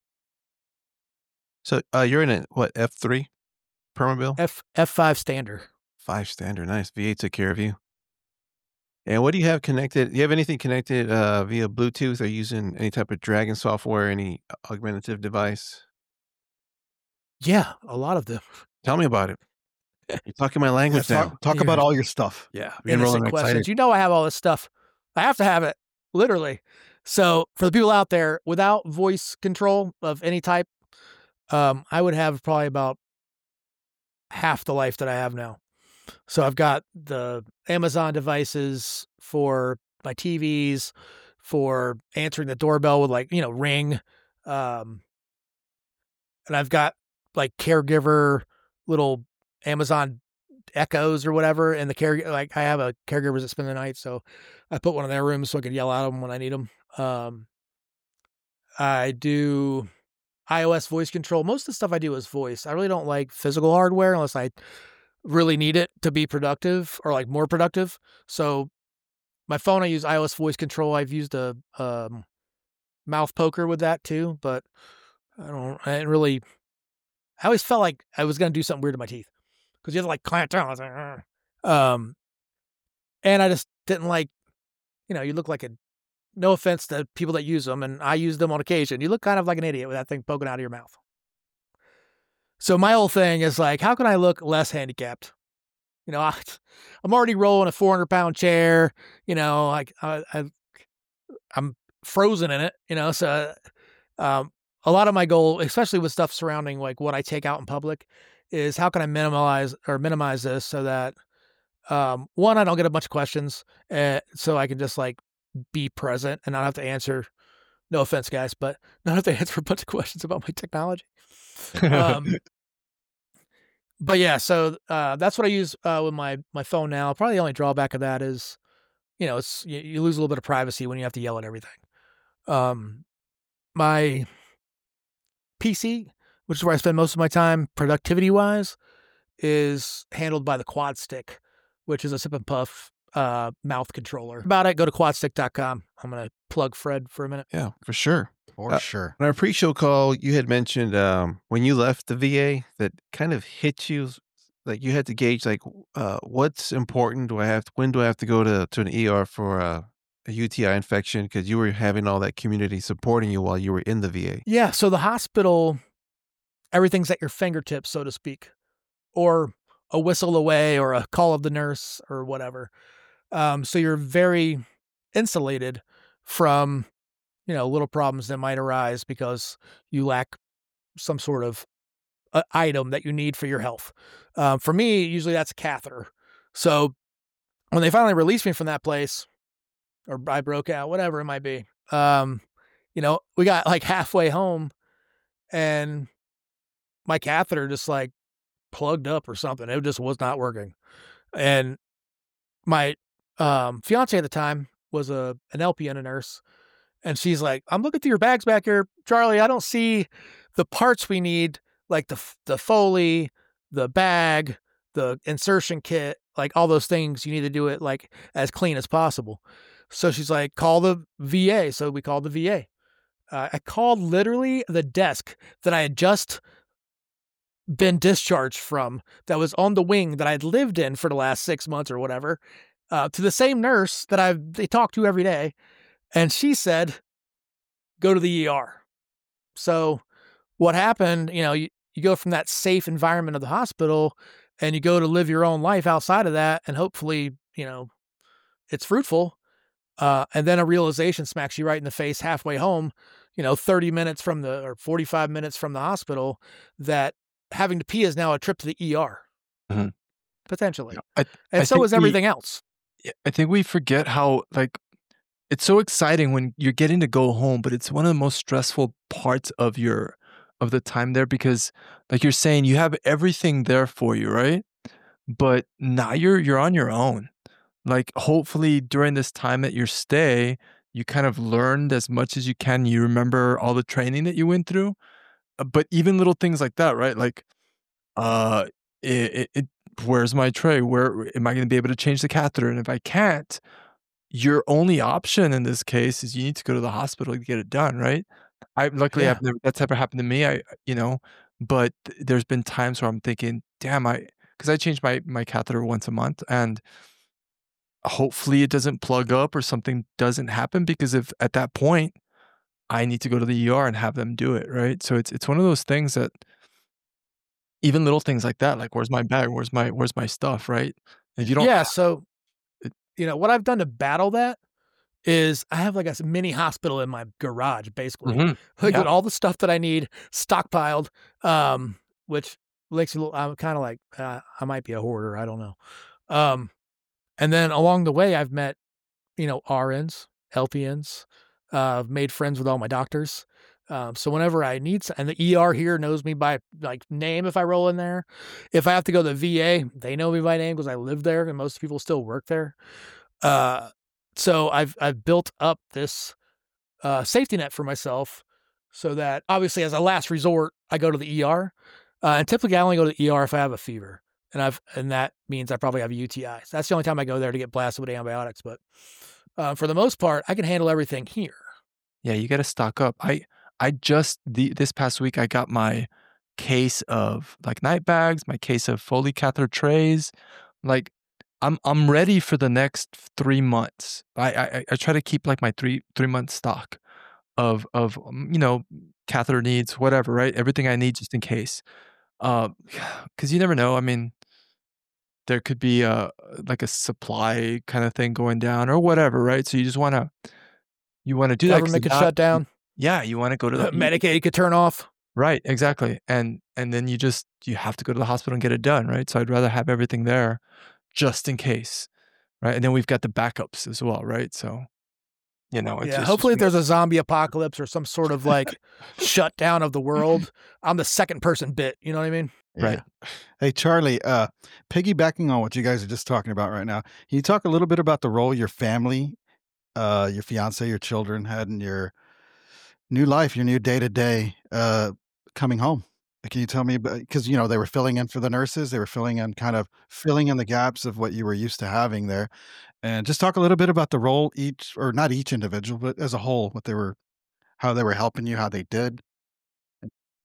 So you're in a what, F3 Permobil? F5 standard. 5 standard. Nice. VA took care of you. And what do you have connected? Do you have anything connected via Bluetooth, or using any type of Dragon software, any augmentative device? Yeah, a lot of them. Tell me about it. You're talking my language now. Talk about all your stuff. Yeah. Innocent questions. I have all this stuff. I have to have it, literally. So for the people out there, without voice control of any type, I would have probably about half the life that I have now. So I've got the Amazon devices for my TVs, for answering the doorbell with Ring. And I've got like caregiver little Amazon Echoes or whatever. And I have a caregivers that spend the night. So I put one in their rooms so I can yell at them when I need them. I do iOS voice control. Most of the stuff I do is voice. I really don't like physical hardware unless I really need it to be productive or like more productive. So my phone, I use iOS voice control. I've used a mouth poker with that too, but I always felt like I was going to do something weird to my teeth because you have to like clamp down. I was like, and I just didn't like, you look like no offense to people that use them, and I use them on occasion. You look kind of like an idiot with that thing poking out of your mouth. So my whole thing is like, how can I look less handicapped? I'm already rolling a 400-pound chair. I'm frozen in it. So a lot of my goal, especially with stuff surrounding like what I take out in public, is how can I minimize this so that one, I don't get a bunch of questions, so I can just like be present and not have to answer. No offense, guys, but not have to answer a bunch of questions about my technology. But yeah, so that's what I use with my phone now. Probably the only drawback of that is, it's you lose a little bit of privacy when you have to yell at everything. My PC, which is where I spend most of my time productivity-wise, is handled by the Quad Stick, which is a sip and puff mouth controller. About it, go to quadstick.com. I'm going to plug Fred for a minute. Yeah, for sure. For sure. On our pre-show call, you had mentioned when you left the VA that kind of hit you like you had to gauge like what's important? When do I have to go to an ER for a UTI infection? Because you were having all that community supporting you while you were in the VA. Yeah. So the hospital, everything's at your fingertips, so to speak, or a whistle away or a call of the nurse or whatever. So you're very insulated from, little problems that might arise because you lack some sort of item that you need for your health. For me, usually that's a catheter. So when they finally released me from that place, or I broke out, whatever it might be, we got like halfway home and my catheter just like plugged up or something. It just was not working. And my fiance at the time was an LPN, a nurse. And she's like, I'm looking through your bags back here, Charlie. I don't see the parts we need, like the Foley, the bag, the insertion kit, like all those things. You need to do it like as clean as possible. So she's like, call the VA. So we called the VA. I called literally the desk that I had just been discharged from, that was on the wing that I'd lived in for the last 6 months or whatever, to the same nurse that they talk to every day. And she said, go to the ER. So what happened, you go from that safe environment of the hospital and you go to live your own life outside of that. And hopefully, it's fruitful. And then a realization smacks you right in the face halfway home, 30 minutes or 45 minutes from the hospital, that having to pee is now a trip to the ER, potentially. And so is everything else. I think we forget how, like, it's so exciting when you're getting to go home, but it's one of the most stressful parts of the time there, because like you're saying, you have everything there for you, right? But now you're on your own. Like, hopefully during this time at your stay, you kind of learned as much as you can. You remember all the training that you went through. But even little things like that, right? Like, where's my tray? Where am I going to be able to change the catheter? And if I can't, your only option in this case is you need to go to the hospital to get it done, right? Luckily, Yeah. that's never happened to me. But there's been times where I'm thinking, damn, because I change my catheter once a month, and hopefully it doesn't plug up or something doesn't happen, because if at that point I need to go to the ER and have them do it, right? So it's one of those things that, even little things like that, like, where's my bag? Where's my stuff, right? If you don't Yeah. have So, it. what I've done to battle that is I have like a mini hospital in my garage, basically, like Yeah. with all the stuff that I need stockpiled, which makes it, I'm kind of like, I might be a hoarder. I don't know. And then along the way, I've met, RNs, LPNs, I've made friends with all my doctors. So whenever I need, and the ER here knows me by like name if I roll in there. If I have to go to the VA, they know me by name because I live there and most people still work there. So I've built up this safety net for myself, so that obviously as a last resort, I go to the ER. And typically I only go to the ER if I have a fever. And that means I probably have a UTI. So that's the only time I go there to get blasted with antibiotics. But for the most part, I can handle everything here. Yeah, you got to stock up. This past week I got my case of like night bags, my case of Foley catheter trays. Like, I'm ready for the next 3 months. I try to keep like my 3 month stock of catheter needs, whatever, right? Everything I need just in case. Because you never know. I mean, there could be like a supply kind of thing going down or whatever, right? So you just want to do that. 'Cause Government if could not, shut down. yeah, you want to go to the Medicaid could turn off. right, exactly, and then you have to go to the hospital and get it done, right? So I'd rather have everything there just in case, right? And then we've got the backups as well, right? So it's Hopefully, if just, there's a zombie apocalypse or some sort of like shutdown of the world, I'm the second person bit. You know what I mean? right. Yeah. Hey, Charlie, piggybacking on what you guys are just talking about right now, can you talk a little bit about the role your family, your fiance, your children had in your new life, your new day-to-day coming home? Can you tell me about, because they were filling in for the nurses, they were filling in the gaps of what you were used to having there, and just talk a little bit about the role not each individual, but as a whole, how they were helping you, how they did.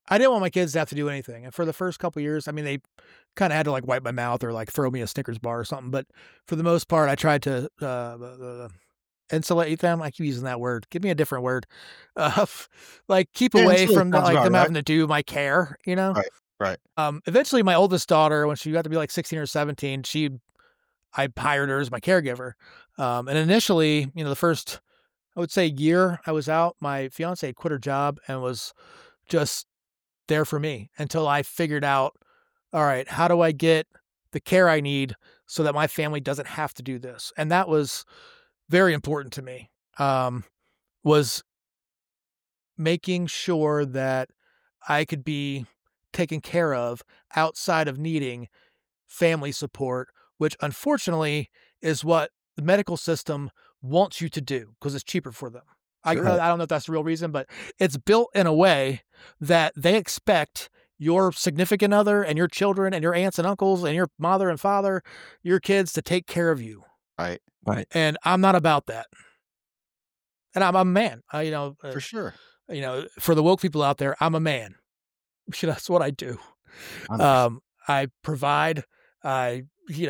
I didn't want my kids to have to do anything. And for the first couple of years, I mean, they kind of had to like wipe my mouth or like throw me a Snickers bar or something. But for the most part, I tried to insulate them. I keep using that word. Give me a different word. Like keep away from sounds about them right. having to do my care, you know? Right. Eventually my oldest daughter, when she got to be like 16 or 17, I hired her as my caregiver. And initially, the first, I would say year I was out, my fiance had quit her job and was just there for me until I figured out, all right, how do I get the care I need so that my family doesn't have to do this? And that was very important to me, was making sure that I could be taken care of outside of needing family support, which unfortunately is what the medical system wants you to do because it's cheaper for them. Sure. I don't know if that's the real reason, but it's built in a way that they expect your significant other and your children and your aunts and uncles and your mother and father, your kids to take care of you. Right. And I'm not about that. And I'm a man. For sure. For the woke people out there, I'm a man. That's what I do. 100%. I provide. I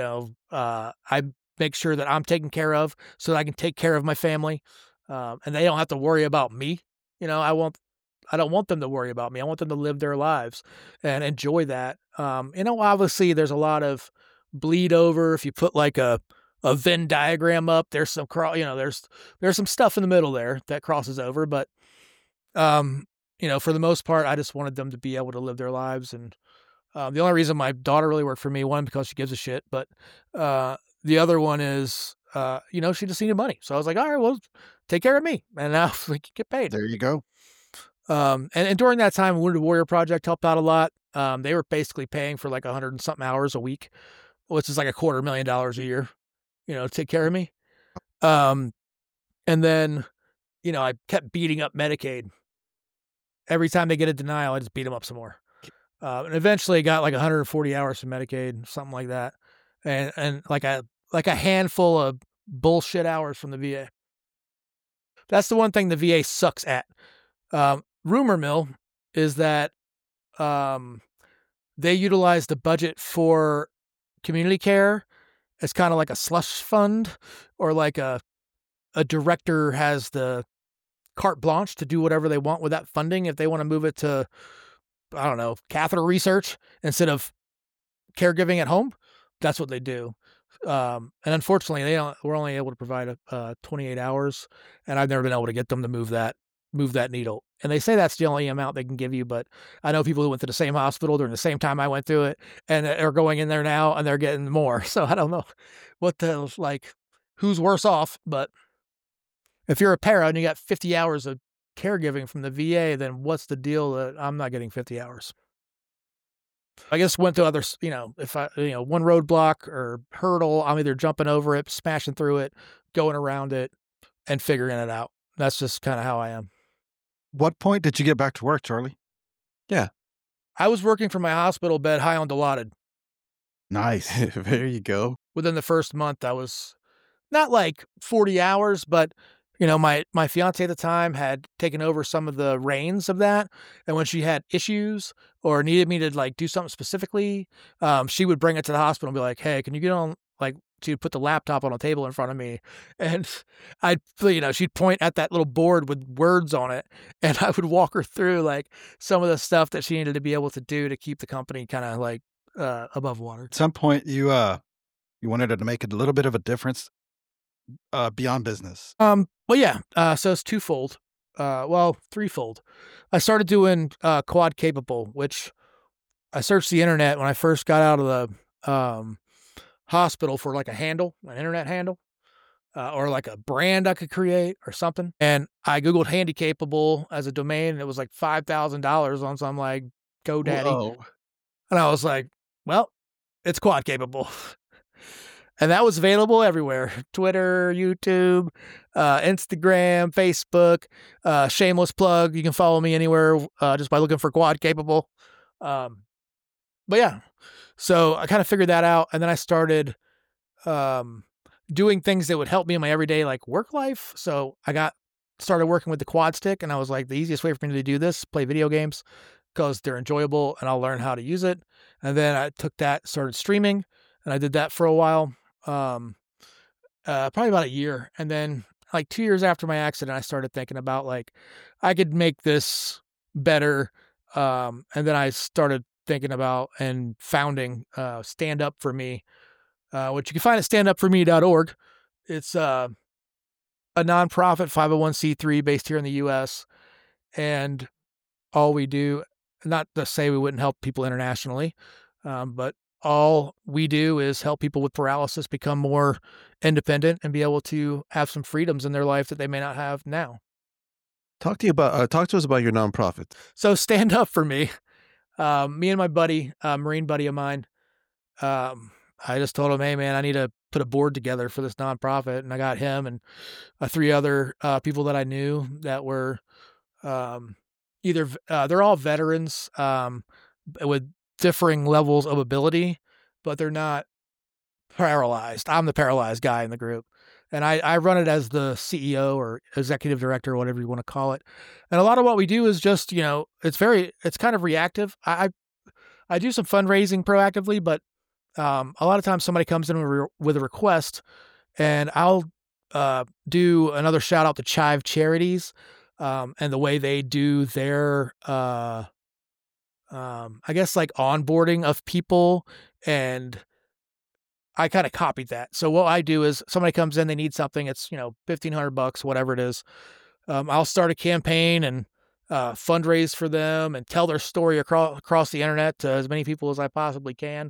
make sure that I'm taken care of so that I can take care of my family, and they don't have to worry about me. I don't want them to worry about me. I want them to live their lives and enjoy that. Obviously there's a lot of bleed over. If you put like a Venn diagram up, there's some there's some stuff in the middle there that crosses over, but for the most part, I just wanted them to be able to live their lives. And the only reason my daughter really worked for me, one, because she gives a shit, but the other one is, she just needed money. So I was like, all right, well, take care of me, and now we can get paid. There you go. And during that time, Wounded Warrior Project helped out a lot. They were basically paying for like 100 and something hours a week, which is like $250,000 a year, to take care of me. And then, I kept beating up Medicaid. Every time they get a denial, I just beat them up some more. And eventually got like 140 hours from Medicaid, something like that. And like a handful of bullshit hours from the VA. That's the one thing the VA sucks at. Rumor mill is that they utilize the budget for community care as kind of like a slush fund, or like a director has the carte blanche to do whatever they want with that funding. If they want to move it to, I don't know, catheter research instead of caregiving at home, that's what they do. And unfortunately, we're only able to provide 28 hours, and I've never been able to get them to move that needle. And they say that's the only amount they can give you, but I know people who went to the same hospital during the same time I went through it and are going in there now and they're getting more. So I don't know who's worse off, but if you're a para and you got 50 hours of caregiving from the VA, then what's the deal that I'm not getting 50 hours? I guess went to others, if I, one roadblock or hurdle, I'm either jumping over it, smashing through it, going around it, and figuring it out. That's just kind of how I am. What point did you get back to work, Charlie? I was working from my hospital bed high on Dilaudid. Nice. There you go. Within the first month, I was not like 40 hours, but my fiance at the time had taken over some of the reins of that. And when she had issues or needed me to like do something specifically, she would bring it to the hospital and be like, hey, can you get on, like, she'd put the laptop on a table in front of me, and she'd point at that little board with words on it, and I would walk her through like some of the stuff that she needed to be able to do to keep the company kind of like above water. At some point, you wanted to make a little bit of a difference beyond business. Well, yeah. So it's twofold. Threefold. I started doing Quad Capable, which I searched the internet when I first got out of the hospital for like an internet handle, or like a brand I could create or something. And I Googled Handy Capable as a domain, and it was like $5,000 on some like GoDaddy. Whoa. And I was like, well, it's Quad Capable. And that was available everywhere: Twitter, YouTube, Instagram, Facebook. Shameless plug. You can follow me anywhere just by looking for Quad Capable. But yeah, so I kind of figured that out. And then I started doing things that would help me in my everyday like work life. So I started working with the Quad Stick, and I was like, the easiest way for me to do this, play video games, because they're enjoyable and I'll learn how to use it. And then I took that, started streaming, and I did that for a while, probably about a year. And then like 2 years after my accident, I started thinking about like, I could make this better. And then I started thinking about and founding Stand Up For Me, which you can find at standupforme.org. It's a nonprofit 501c3 based here in the U.S. And all we do, not to say we wouldn't help people internationally, but all we do is help people with paralysis become more independent and be able to have some freedoms in their life that they may not have now. Talk to us about your nonprofit. So Stand Up For Me. Me and my buddy, Marine buddy of mine, I just told him, hey man, I need to put a board together for this nonprofit. And I got him and 3 other people that I knew that were either they're all veterans with differing levels of ability, but they're not paralyzed. I'm the paralyzed guy in the group. And I run it as the CEO or executive director, or whatever you want to call it. And a lot of what we do is just, it's kind of reactive. I do some fundraising proactively, but a lot of times somebody comes in with a request, and I'll do another shout out to Chive Charities and the way they do their, I guess like onboarding of people, and I kind of copied that. So what I do is somebody comes in, they need something. It's, $1,500, whatever it is. I'll start a campaign and fundraise for them and tell their story across the internet to as many people as I possibly can.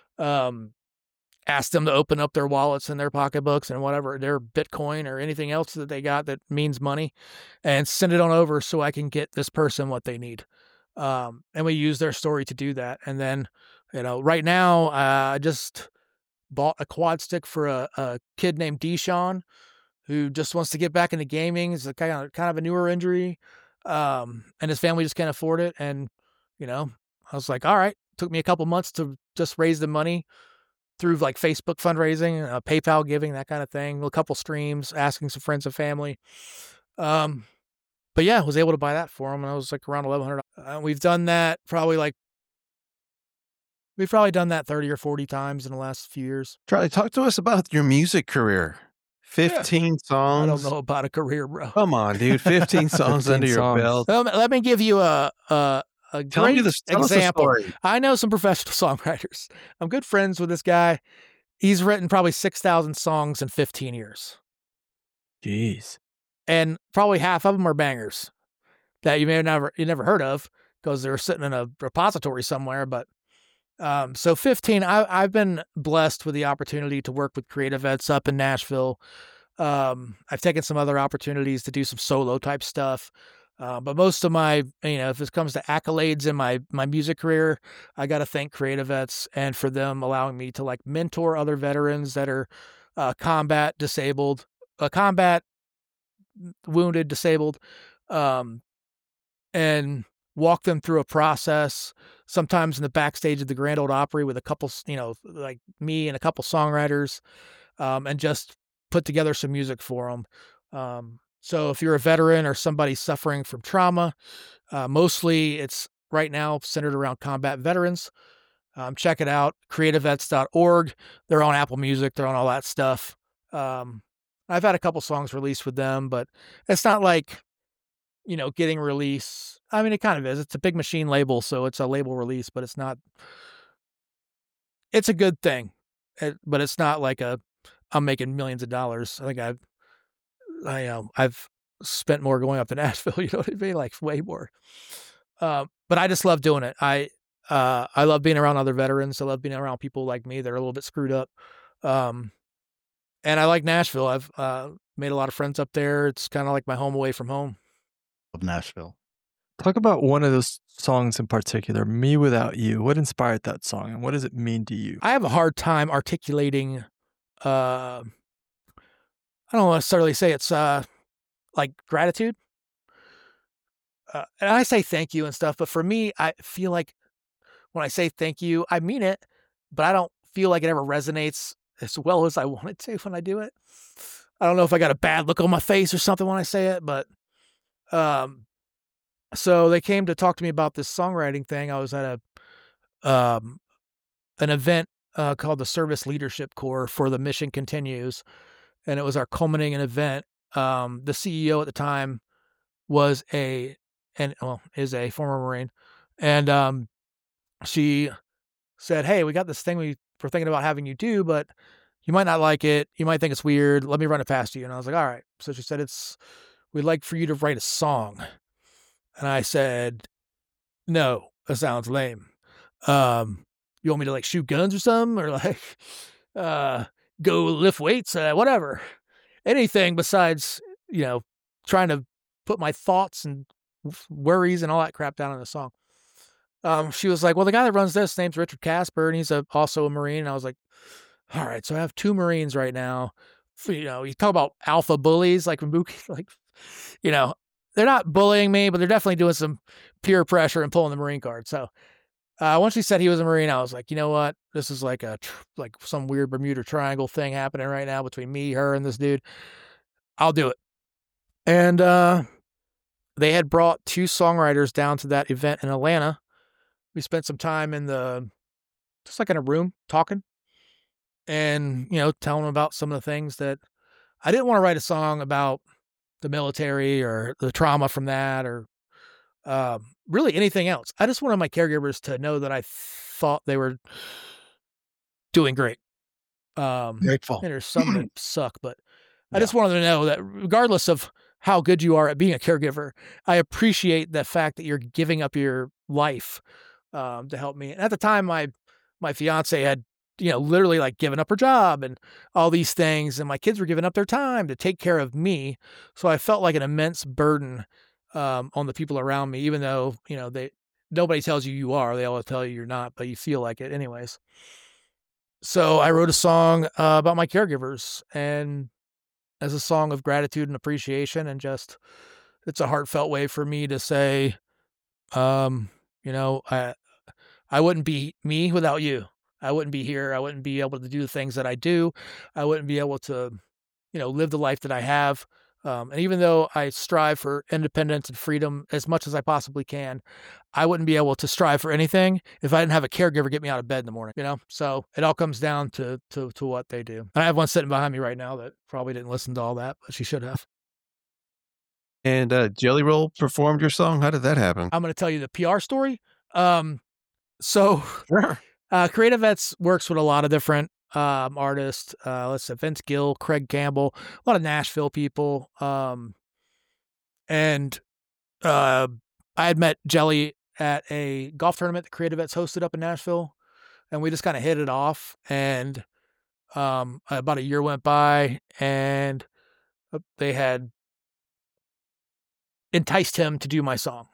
Ask them to open up their wallets and their pocketbooks and whatever, their Bitcoin or anything else that they got that means money, and send it on over so I can get this person what they need. And we use their story to do that. And then, right now, I just bought a quad stick for a kid named Deshaun, who just wants to get back into gaming. It's a kind of a newer injury. And his family just can't afford it. And, I was like, all right, took me a couple months to just raise the money through like Facebook fundraising, PayPal giving, that kind of thing, a couple streams, asking some friends and family. But yeah, I was able to buy that for him. And I was like around $1,100. We've done that We've probably done that 30 or 40 times in the last few years. Charlie, talk to us about your music career. 15 songs. I don't know about a career, bro. Come on, dude. 15 songs 15 under your songs. belt. Let me give you a Tell great us the example. story. I know some professional songwriters. I'm good friends with this guy. He's written probably 6,000 songs in 15 years. Jeez. And probably half of them are bangers that you never heard of because they're sitting in a repository somewhere. But so 15, I've been blessed with the opportunity to work with Creative Vets up in Nashville. I've taken some other opportunities to do some solo type stuff. But most of my, if it comes to accolades in my music career, I got to thank Creative Vets and for them allowing me to like mentor other veterans that are combat wounded, disabled, and walk them through a process, sometimes in the backstage of the Grand Ole Opry with a couple, like me and a couple songwriters, and just put together some music for them. So if you're a veteran or somebody suffering from trauma, mostly it's right now centered around combat veterans. Check it out, creativevets.org. They're on Apple Music. They're on all that stuff. I've had a couple songs released with them, but it's not like, getting release. I mean, it kind of is. It's a Big Machine label, so it's a label release, but it's not. It's a good thing, but it's not like I'm making millions of dollars. I think I've spent more going up to Nashville. You know what I mean? Like way more. But I just love doing it. I love being around other veterans. I love being around people like me that are a little bit screwed up. And I like Nashville. I've made a lot of friends up there. It's kind of like my home away from home. Of Nashville. Talk about one of those songs in particular, Me Without You. What inspired that song and what does it mean to you? I have a hard time articulating, I don't necessarily say it's like gratitude. And I say thank you and stuff, but for me, I feel like when I say thank you, I mean it, but I don't feel like it ever resonates as well as I want it to when I do it. I don't know if I got a bad look on my face or something when I say it, but So they came to talk to me about this songwriting thing. I was at an event called the Service Leadership Corps for the Mission Continues, and it was our culminating event. The CEO at the time is a former Marine, and she said, "Hey, we got this thing we're thinking about having you do, but you might not like it. You might think it's weird. Let me run it past you." And I was like, "All right." So she said, we'd like for you to write a song. And I said, "No, that sounds lame. You want me to like shoot guns or something, or like go lift weights, whatever, anything besides, trying to put my thoughts and worries and all that crap down in the song." She was like, "Well, the guy that runs this name's Richard Casper, and he's also a Marine." And I was like, "All right, so I have 2 Marines right now. You talk about alpha bullies, like Mbuki, like, they're not bullying me, but they're definitely doing some peer pressure and pulling the Marine card." So once she said he was a Marine, I was like, you know what? This is like like some weird Bermuda Triangle thing happening right now between me, her, and this dude. I'll do it. And they had brought 2 songwriters down to that event in Atlanta. We spent some time just like in a room talking and, telling them about some of the things that I didn't want to write a song about the military or the trauma from that or really anything else. I just wanted my caregivers to know that I thought they were doing great. Grateful. And there's some that suck, but I just wanted to know that regardless of how good you are at being a caregiver, I appreciate the fact that you're giving up your life to help me. And at the time, my fiance had, literally like given up her job and all these things, and my kids were giving up their time to take care of me. So I felt like an immense burden on the people around me, even though, nobody tells you are. They always tell you you're not, but you feel like it anyways. So I wrote a song about my caregivers, and as a song of gratitude and appreciation, and just it's a heartfelt way for me to say, I wouldn't be me without you. I wouldn't be here. I wouldn't be able to do the things that I do. I wouldn't be able to, live the life that I have. And even though I strive for independence and freedom as much as I possibly can, I wouldn't be able to strive for anything if I didn't have a caregiver get me out of bed in the morning, So it all comes down to what they do. And I have one sitting behind me right now that probably didn't listen to all that, but she should have. And Jelly Roll performed your song. How did that happen? I'm going to tell you the PR story. So Sure. Creative Vets works with a lot of different artists. Let's say Vince Gill, Craig Campbell, a lot of Nashville people. And I had met Jelly at a golf tournament that Creative Vets hosted up in Nashville, and we just kind of hit it off. And about a year went by, and they had enticed him to do my song.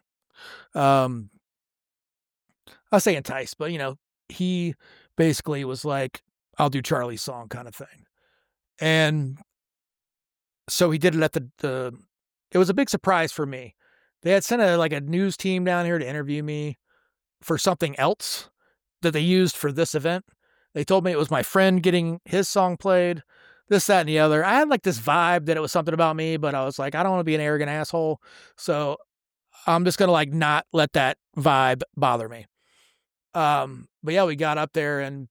I'll say enticed, but he basically was like, "I'll do Charlie's song," kind of thing. And so he did it at it was a big surprise for me. They had sent a news team down here to interview me for something else that they used for this event. They told me it was my friend getting his song played, this, that, and the other. I had like this vibe that it was something about me, but I was like, I don't want to be an arrogant asshole. So I'm just going to like not let that vibe bother me. But yeah, we got up there and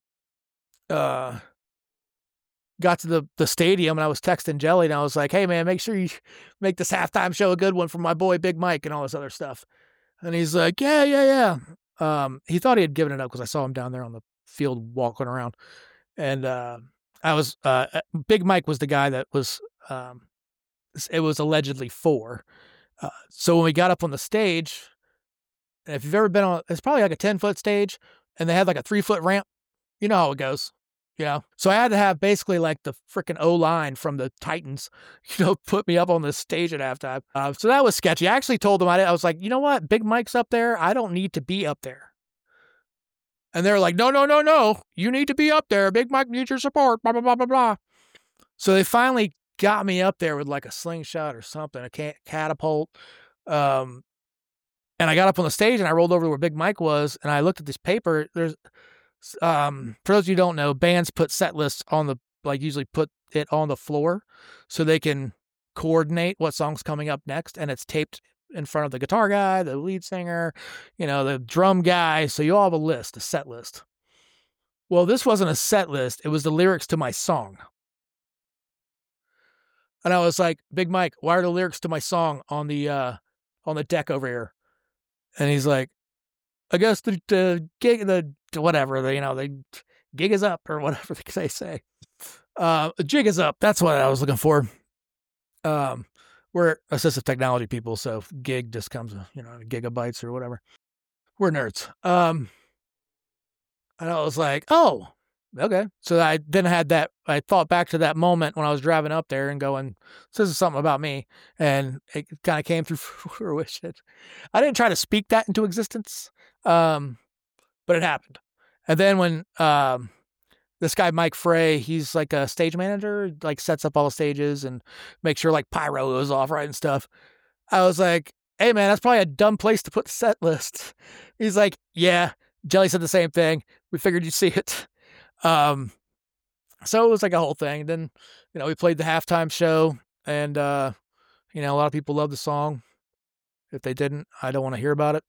got to the stadium, and I was texting Jelly, and I was like, "Hey man, make sure you make this halftime show a good one for my boy Big Mike," and all this other stuff. And he's like, yeah. He thought he had given it up because I saw him down there on the field walking around. And I was Big Mike was the guy that was it was allegedly for. So when we got up on the stage, if you've ever been on, it's probably like a 10-foot stage, and they had like a 3-foot ramp. You know how it goes. So I had to have basically like the freaking O-line from the Titans, put me up on the stage at halftime. So that was sketchy. I actually told them, I was like, you know what? Big Mike's up there. I don't need to be up there. And they're like, no. You need to be up there. Big Mike needs your support, blah, blah, blah, blah, blah. So they finally got me up there with like a slingshot or something, a catapult. And I got up on the stage and I rolled over to where Big Mike was, and I looked at this paper. There's, for those of you who don't know, bands put set lists on usually put it on the floor so they can coordinate what song's coming up next, and it's taped in front of the guitar guy, the lead singer, the drum guy. So you all have a set list. Well, this wasn't a set list. It was the lyrics to my song. And I was like, Big Mike, why are the lyrics to my song on the deck over here? And he's like, I guess the gig, the gig is up, or whatever they say. The jig is up. That's what I was looking for. We're assistive technology people, so gig just comes, gigabytes or whatever. We're nerds. And I was like, oh, okay. So I then had that, I thought back to that moment when I was driving up there and going, this is something about me. And it kind of came through fruition. I didn't try to speak that into existence, but it happened. And then when this guy, Mike Frey, he's like a stage manager, like sets up all the stages and makes sure like pyro goes off right and stuff. I was like, hey man, that's probably a dumb place to put the set list. He's like, yeah, Jelly said the same thing. We figured you'd see it. So it was like a whole thing. Then, we played the halftime show and, a lot of people loved the song. If they didn't, I don't want to hear about it.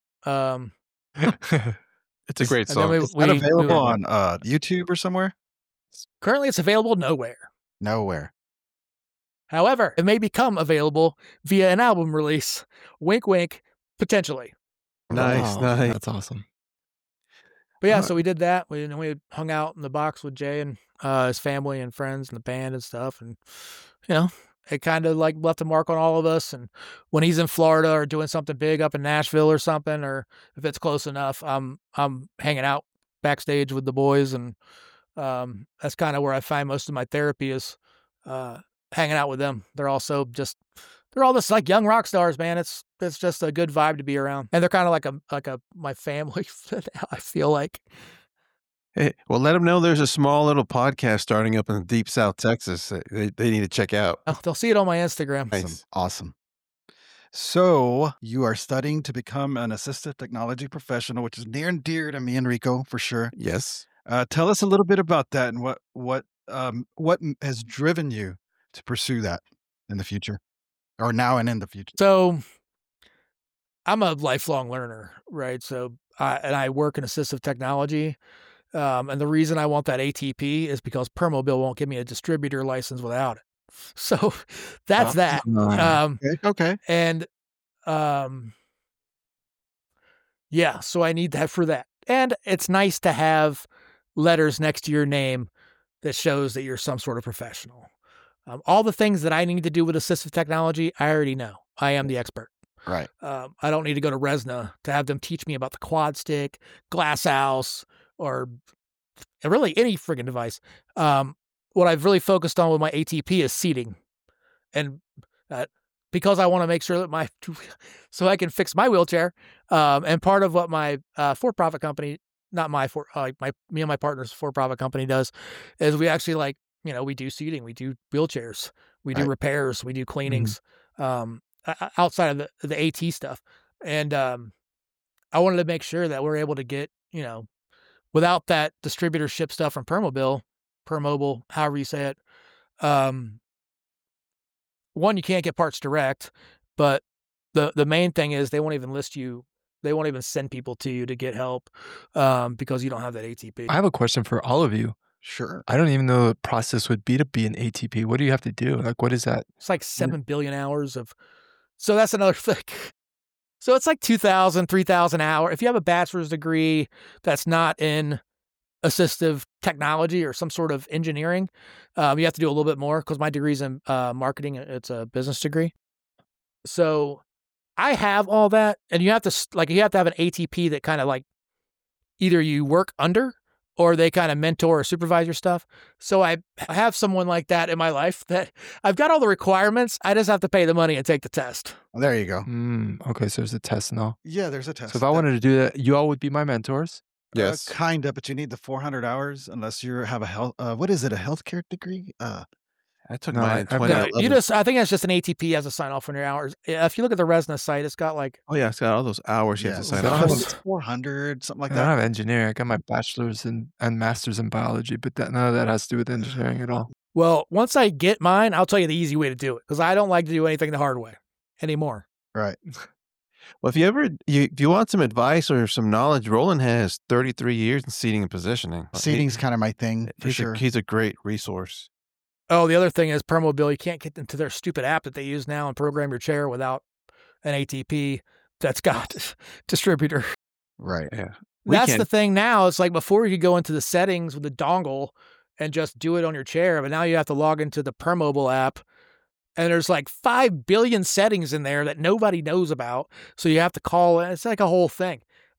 It's a great and then song. Is that available on YouTube or somewhere? Currently, it's available nowhere. Nowhere. However, it may become available via an album release. Wink, wink, potentially. Nice. That's awesome. But yeah, so we did that. We hung out in the box with Jay and his family and friends and the band and stuff. And, it kind of like left a mark on all of us. And when he's in Florida or doing something big up in Nashville or something, or if it's close enough, I'm hanging out backstage with the boys. And that's kind of where I find most of my therapy is hanging out with them. They're all this like young rock stars, man. It's just a good vibe to be around. And they're kind of like my family. I feel like. Hey, well, let them know there's a small little podcast starting up in deep South Texas that they need to check out. Oh, they'll see it on my Instagram. Nice. Awesome. So you are studying to become an assistive technology professional, which is near and dear to me and Rico for sure. Yes. Tell us a little bit about that and what has driven you to pursue that in the future, or now and in the future. So I'm a lifelong learner, right? So I work in assistive technology. And the reason I want that ATP is because Permobil won't give me a distributor license without it. So that's that. Okay. And yeah, so I need that for that. And it's nice to have letters next to your name that shows that you're some sort of professional. All the things that I need to do with assistive technology, I already know. I am the expert. Right. I don't need to go to Resna to have them teach me about the quad stick, glass house, or really any friggin' device. What I've really focused on with my ATP is seating. And because I want to make sure that so I can fix my wheelchair. And part of what my for-profit company, not me and my partner's for-profit company does is we actually we do seating, we do wheelchairs, we do repairs, we do cleanings, outside of the AT stuff. And I wanted to make sure that we're able to get, without that distributorship stuff from Permobile, however you say it. One, you can't get parts direct, but the main thing is they won't even list you. They won't even send people to you to get help because you don't have that ATP. I have a question for all of you. Sure. I don't even know the process would be to be an ATP. What do you have to do? Like, what is that? It's like 7 billion hours of. So that's another thing. So it's like 2,000, 3,000 hours. If you have a bachelor's degree that's not in assistive technology or some sort of engineering, you have to do a little bit more because my degree's in marketing. It's a business degree. So I have all that, and you have to have an ATP that kind of like either you work under or they kind of mentor or supervise your stuff. So I have someone like that in my life that I've got all the requirements. I just have to pay the money and take the test. Well, there you go. Okay, so there's a test and all. Yeah, there's a test. So if I wanted to do that, you all would be my mentors? Yes. Kind of, but you need the 400 hours unless you have a health. What is it? A healthcare degree? I took No, mine in I've got- 2011. I think that's just an ATP as a sign off on your hours. If you look at the Resna site, it's got like, Oh, yeah. It's got all those hours you have to sign so up I for. was- 400, something like I don't that. have engineering. I got my bachelor's and master's in biology, but none of that has to do with engineering at all. well, once I get mine, I'll tell you the easy way to do it because I don't like to do anything the hard way anymore. Right. Well, if you want some advice or some knowledge, Roland has 33 years in seating and positioning. Seating's kind of my thing for sure. He's a great resource. Oh, the other thing is Permobil. You can't get into their stupid app that they use now and program your chair without an ATP that's got distributor. Right. Yeah. That's the thing now. It's like before you could go into the settings with the dongle and just do it on your chair, but now you have to log into the Permobil app, and there's like 5 billion settings in there that nobody knows about. So you have to call. It's like a whole thing.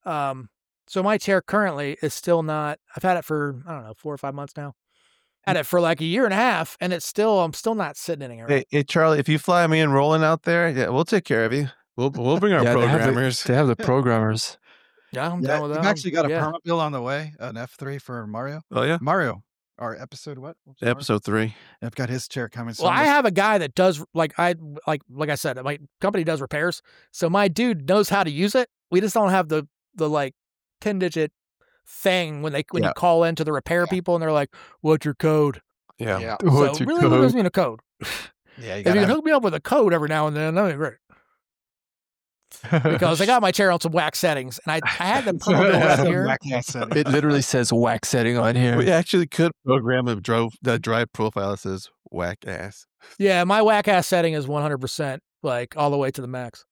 So my chair currently is still not. I've had it for 4 or 5 months now. Had it for like a year and a half, and I'm still not sitting in it. Hey, Charlie, if you fly me and Roland out there, yeah, we'll take care of you. We'll bring our programmers. They have the programmers. Yeah, I'm done with that. We've actually got a Permobil on the way, an F3 for Mario. Oh yeah, Mario. Our episode what? Episode 3. I've got his chair coming. So well, I have a guy that does like I said, my company does repairs, so my dude knows how to use it. We just don't have the like 10-digit thing when you call into the repair people and they're like, "What's your code?" Yeah. What's So your really, code? what does mean a code? Yeah, If you can hook me up with a code every now and then, that'd be great. Because I got my chair on some whack settings, and I had the Permobil right here. It literally says whack setting on here. We actually could program a drive profile that says whack ass. Yeah, my whack ass setting is 100%, like all the way to the max.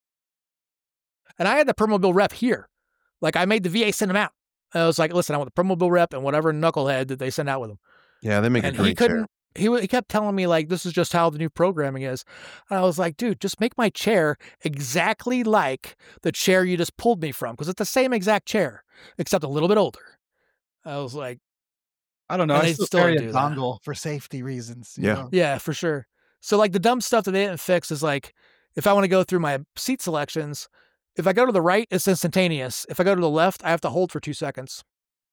And I had the Permobil rep here. Like I made the VA send him out. I was like, listen, I want the Permobil rep and whatever knucklehead that they send out with them. Yeah, they make a great chair. He kept telling me like, this is just how the new programming is. And I was like, dude, just make my chair exactly like the chair you just pulled me from, because it's the same exact chair, except a little bit older. I was like, I don't know. And I they still still carry do a that. dongle for safety reasons. you Yeah. know? yeah, for sure. So like the dumb stuff that they didn't fix is like, if I want to go through my seat selections, if I go to the right, it's instantaneous. If I go to the left, I have to hold for 2 seconds.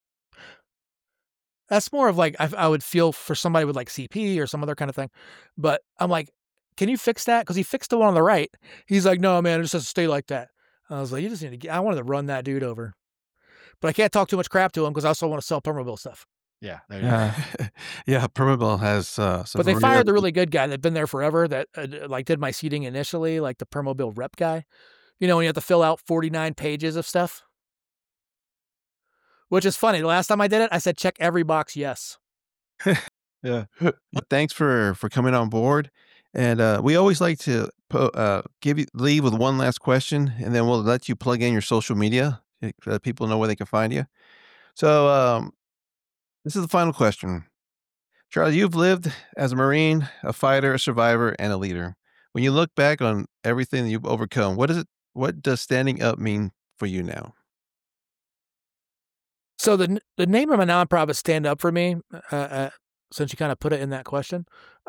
That's more of like I would feel for somebody with like CP or some other kind of thing. But I'm like, can you fix that? Because he fixed the one on the right. He's like, no, man, it just has to stay like that. I was like, you just need to I wanted to run that dude over. But I can't talk too much crap to him because I also want to sell Permobil stuff. Yeah. There you go. Yeah. Yeah, Permobil has some. But they fired the really good guy that'd been there forever that like did my seating initially, like the Permobil rep guy. You know, when you have to fill out 49 pages of stuff. Which is funny. The last time I did it, I said check every box yes. Yeah. Thanks for coming on board. And we always like to leave with one last question, and then we'll let you plug in your social media so that people know where they can find you. So this is the final question. Charlie, you've lived as a Marine, a fighter, a survivor, and a leader. When you look back on everything that you've overcome, what does standing up mean for you now? So the name of my nonprofit, Stand Up For Me, since you kind of put it in that question,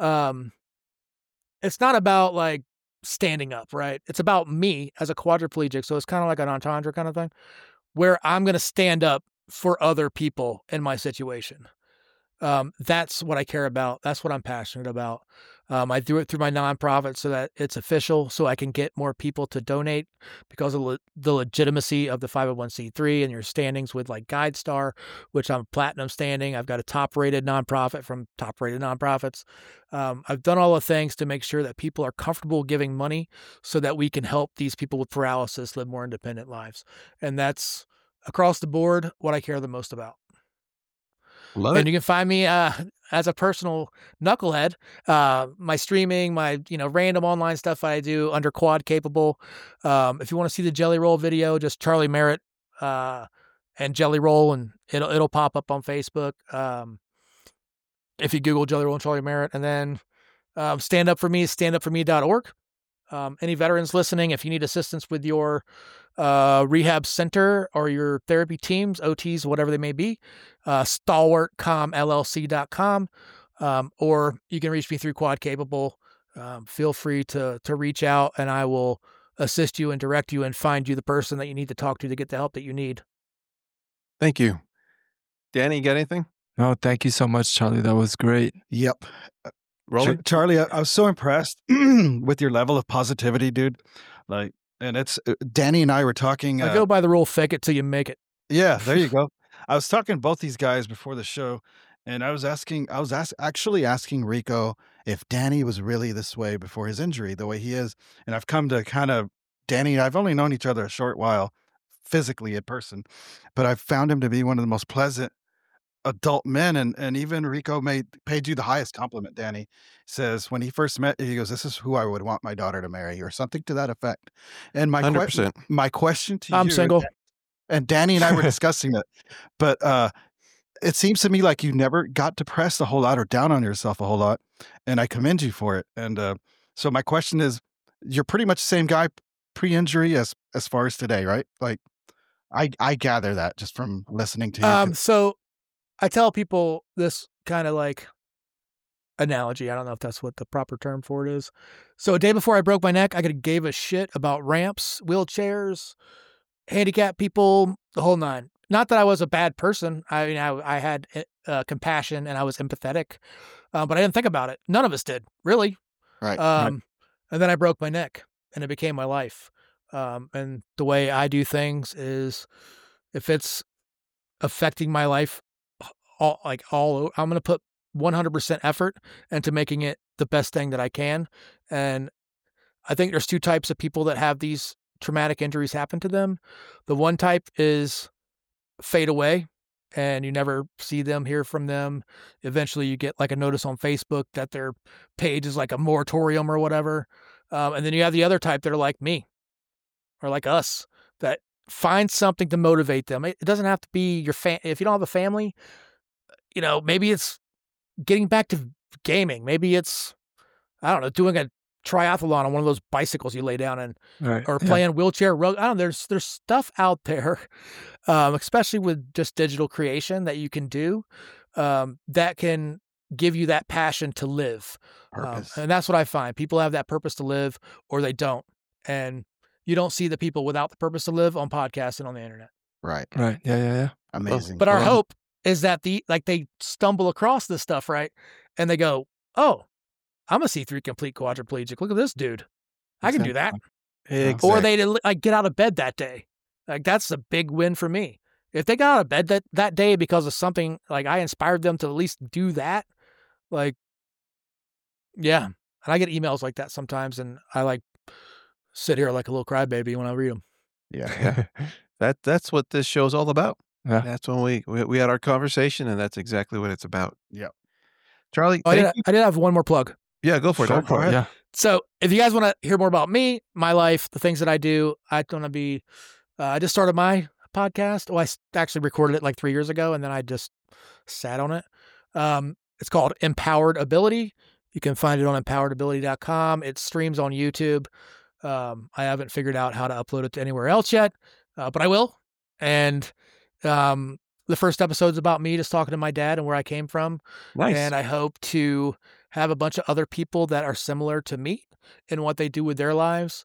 it's not about like standing up, right? It's about me as a quadriplegic. So it's kind of like an entendre kind of thing where I'm going to stand up for other people in my situation. That's what I care about. That's what I'm passionate about. I do it through my nonprofit so that it's official, so I can get more people to donate because of the legitimacy of the 501c3 and your standings with like GuideStar, which I'm platinum standing. I've got a top-rated nonprofit from top-rated nonprofits. I've done all the things to make sure that people are comfortable giving money so that we can help these people with paralysis live more independent lives. And that's across the board what I care the most about. Love And it. you can find me as a personal knucklehead. My streaming, my random online stuff I do under Quad Capable. If you want to see the Jelly Roll video, just Charlie Merritt and Jelly Roll, and it'll pop up on Facebook. If you Google Jelly Roll and Charlie Merritt, and then Stand Up For Me, standupforme.org. Any veterans listening, if you need assistance with your rehab center or your therapy teams, OTs, whatever they may be, stalwartcomllc.com, or you can reach me through Quad Capable. Feel free to reach out, and I will assist you and direct you and find you the person that you need to talk to get the help that you need. Thank you. Danny, you got anything? No, thank you so much, Charlie. That was great. Yep. Roland? Charlie, I was so impressed with your level of positivity, dude. Like, and it's Danny and I were talking. I go by the rule: fake it till you make it. Yeah, there you go. I was talking to both these guys before the show, and I was actually asking Rico if Danny was really this way before his injury, the way he is. And I've come to kind of Danny and I've only known each other a short while physically in person, but I've found him to be one of the most pleasant adult men. And even Rico paid you the highest compliment, Danny. Says when he first met you, he goes, "This is who I would want my daughter to marry," or something to that effect. And my 100%. my question to I'm you, single. and Danny and I were discussing it, but it seems to me like you never got depressed a whole lot or down on yourself a whole lot, and I commend you for it. And so my question is, you're pretty much the same guy pre-injury as far as today, right? Like I gather that just from listening to you. So I tell people this kind of like analogy. I don't know if that's what the proper term for it is. So a day before I broke my neck, I gave a shit about ramps, wheelchairs, handicapped people, the whole nine. Not that I was a bad person. I mean, I had compassion and I was empathetic, but I didn't think about it. None of us did, really. Right. And then I broke my neck, and it became my life. And the way I do things is, if it's affecting my life, I'm going to put 100% effort into making it the best thing that I can. And I think there's two types of people that have these traumatic injuries happen to them. The one type is fade away, and you never see them, hear from them. Eventually you get like a notice on Facebook that their page is like a moratorium or whatever. And then you have the other type that are like me or like us, that find something to motivate them. It doesn't have to be your if you don't have a family, maybe it's getting back to gaming. Maybe it's, I don't know, doing a triathlon on one of those bicycles you lay down in, or playing wheelchair rug. I don't know. There's stuff out there, especially with just digital creation, that you can do that can give you that passion to live. And that's what I find. People have that purpose to live, or they don't. And you don't see the people without the purpose to live on podcasts and on the internet. Right. Yeah. Amazing. But our hope is that they stumble across this stuff, right? And they go, "Oh, I'm a C3 complete quadriplegic. Look at this dude. I can do that." Exactly. Or they like get out of bed that day. Like, that's a big win for me. If they got out of bed that day because of something, like I inspired them to at least do that, like, yeah. And I get emails like that sometimes, and I like sit here like a little crybaby when I read them. Yeah. That's what this show's all about. Yeah. That's when we had our conversation, and that's exactly what it's about. Yep. Charlie, I did have one more plug. Yeah, go for it. Go for it. Yeah. So if you guys want to hear more about me, my life, the things that I do, I just started my podcast. Well, I actually recorded it like 3 years ago, and then I just sat on it. It's called Empowered Ability. You can find it on empoweredability.com. It streams on YouTube. I haven't figured out how to upload it to anywhere else yet, but I will. And the first episode's about me just talking to my dad and where I came from. Nice. And I hope to have a bunch of other people that are similar to me in what they do with their lives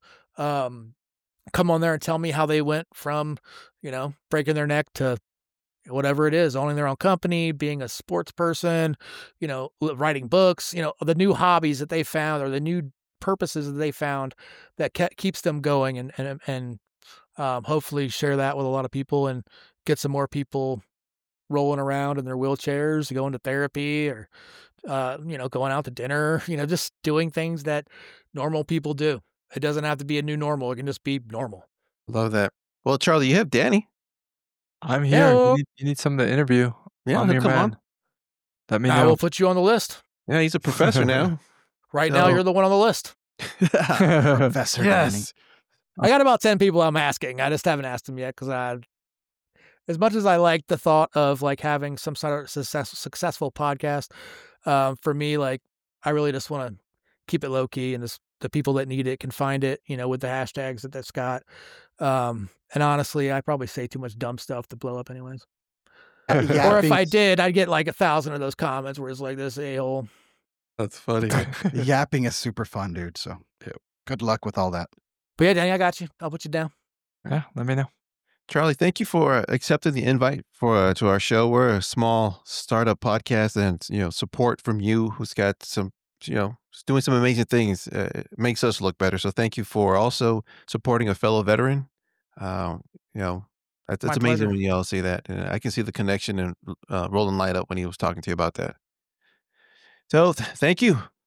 come on there and tell me how they went from, breaking their neck to whatever it is, owning their own company, being a sports person, writing books, the new hobbies that they found, or the new purposes that they found that keeps them going, and hopefully share that with a lot of people and get some more people rolling around in their wheelchairs, going to therapy, or, going out to dinner, just doing things that normal people do. It doesn't have to be a new normal. It can just be normal. Love that. Well, Charlie, you have Danny. I'm here. Hello. You need someone to interview. Yeah, I'm your come man. on. Let me I know. will put you on the list. Yeah, he's a professor now. Right now, you're the one on the list. Professor Danny. Yes. I got about 10 people I'm asking. I just haven't asked them yet because as much as I like the thought of like having some sort of successful podcast, for me, like, I really just want to keep it low key, and the people that need it can find it, with the hashtags that's got. And honestly, I probably say too much dumb stuff to blow up anyways. Or if I did, I'd get like 1,000 of those comments where it's like, this a-hole. That's funny. Yapping is super fun, dude. So good luck with all that. But yeah, Danny, I got you. I'll put you down. Yeah, let me know. Charlie, thank you for accepting the invite to our show. We're a small startup podcast, and support from you, who's got some, doing some amazing things. It makes us look better. So thank you for also supporting a fellow veteran. That's My amazing pleasure. when you all say that. And I can see the connection and Roland light up when he was talking to you about that. So thank you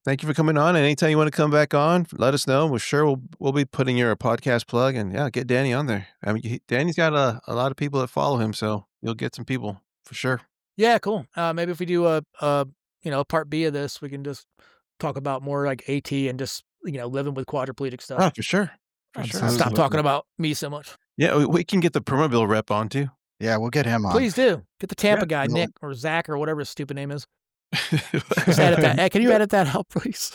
thank you for coming on. And anytime you want to come back on, let us know. We're sure we'll be putting your podcast plug, and yeah, get Danny on there. I mean, Danny's got a lot of people that follow him, so you'll get some people for sure. Yeah, cool. Maybe if we do a part B of this, we can just talk about more like AT and just living with quadriplegic stuff. Oh, for sure. For sure. Absolutely. Stop talking about me so much. Yeah, we can get the Permobil rep on too. Yeah, we'll get him on. Please do. Get the Tampa guy, no. Nick or Zach or whatever his stupid name is. Just edit that. Hey, can you edit that out, please?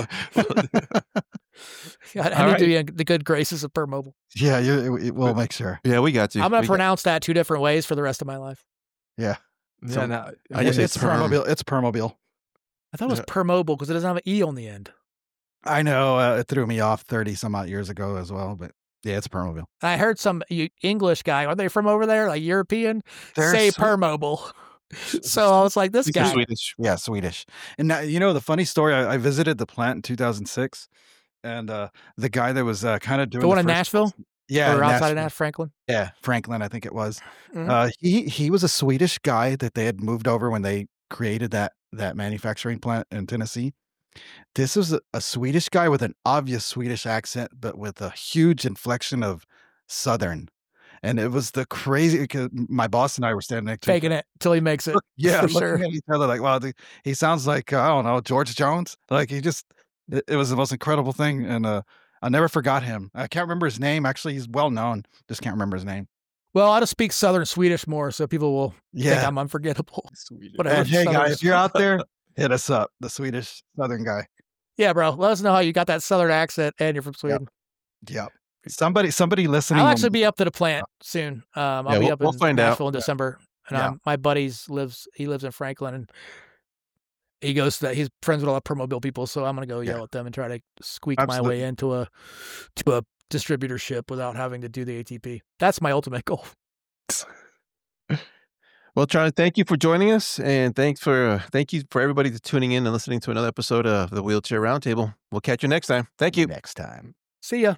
I need to be in the good graces of Permobil. Yeah, we'll make sure. Yeah, we got you. I'm going to pronounce that 2 different ways for the rest of my life. Yeah. Yeah, no, I just say It's Permobil. It's Permobil. I thought it was Permobil because it doesn't have an E on the end. I know it threw me off 30 some odd years ago as well, but yeah, it's Permobil. I heard some English guy, are they from over there, like European, They're say so- Permobil. So I was like, this They're guy. Swedish. Yeah, Swedish. And now, the funny story, I visited the plant in 2006, and the guy that was kind of doing The one in first- Nashville? Yeah, Or outside of Nashville. Nashville, Franklin? Yeah, Franklin, I think it was. Mhm. He was a Swedish guy that they had moved over when they created that manufacturing plant in Tennessee. This was a Swedish guy with an obvious Swedish accent, but with a huge inflection of Southern. And it was the crazy, because my boss and I were standing next to Faking it till he makes it. yeah, for looking sure. at each other like, wow, he sounds like, I don't know, George Jones. Like it was the most incredible thing. And I never forgot him. I can't remember his name. Actually, he's well known. Just can't remember his name. Well, I just speak Southern Swedish more, so people will think Yeah. I'm unforgettable. Swedish. Whatever. And hey, Southern- guy, if you're out there, hit us up. The Swedish Southern guy. Yeah, bro. Let us know how you got that Southern accent and you're from Sweden. Yep. Somebody listening. I'll will- actually be up to the plant soon. I'll be we'll- up we'll in find out. Nashville in December. And Yeah. my buddy lives in Franklin, and he goes to he's friends with all the Permobil people, so I'm gonna go yell at them and try to squeak my Absolutely. way into a distributorship without having to do the ATP. That's my ultimate goal. Well, Charlie, thank you for joining us, and thank you for everybody that's tuning in and listening to another episode of the Wheelchair Roundtable. We'll catch you next time. Thank you. Next time. See ya.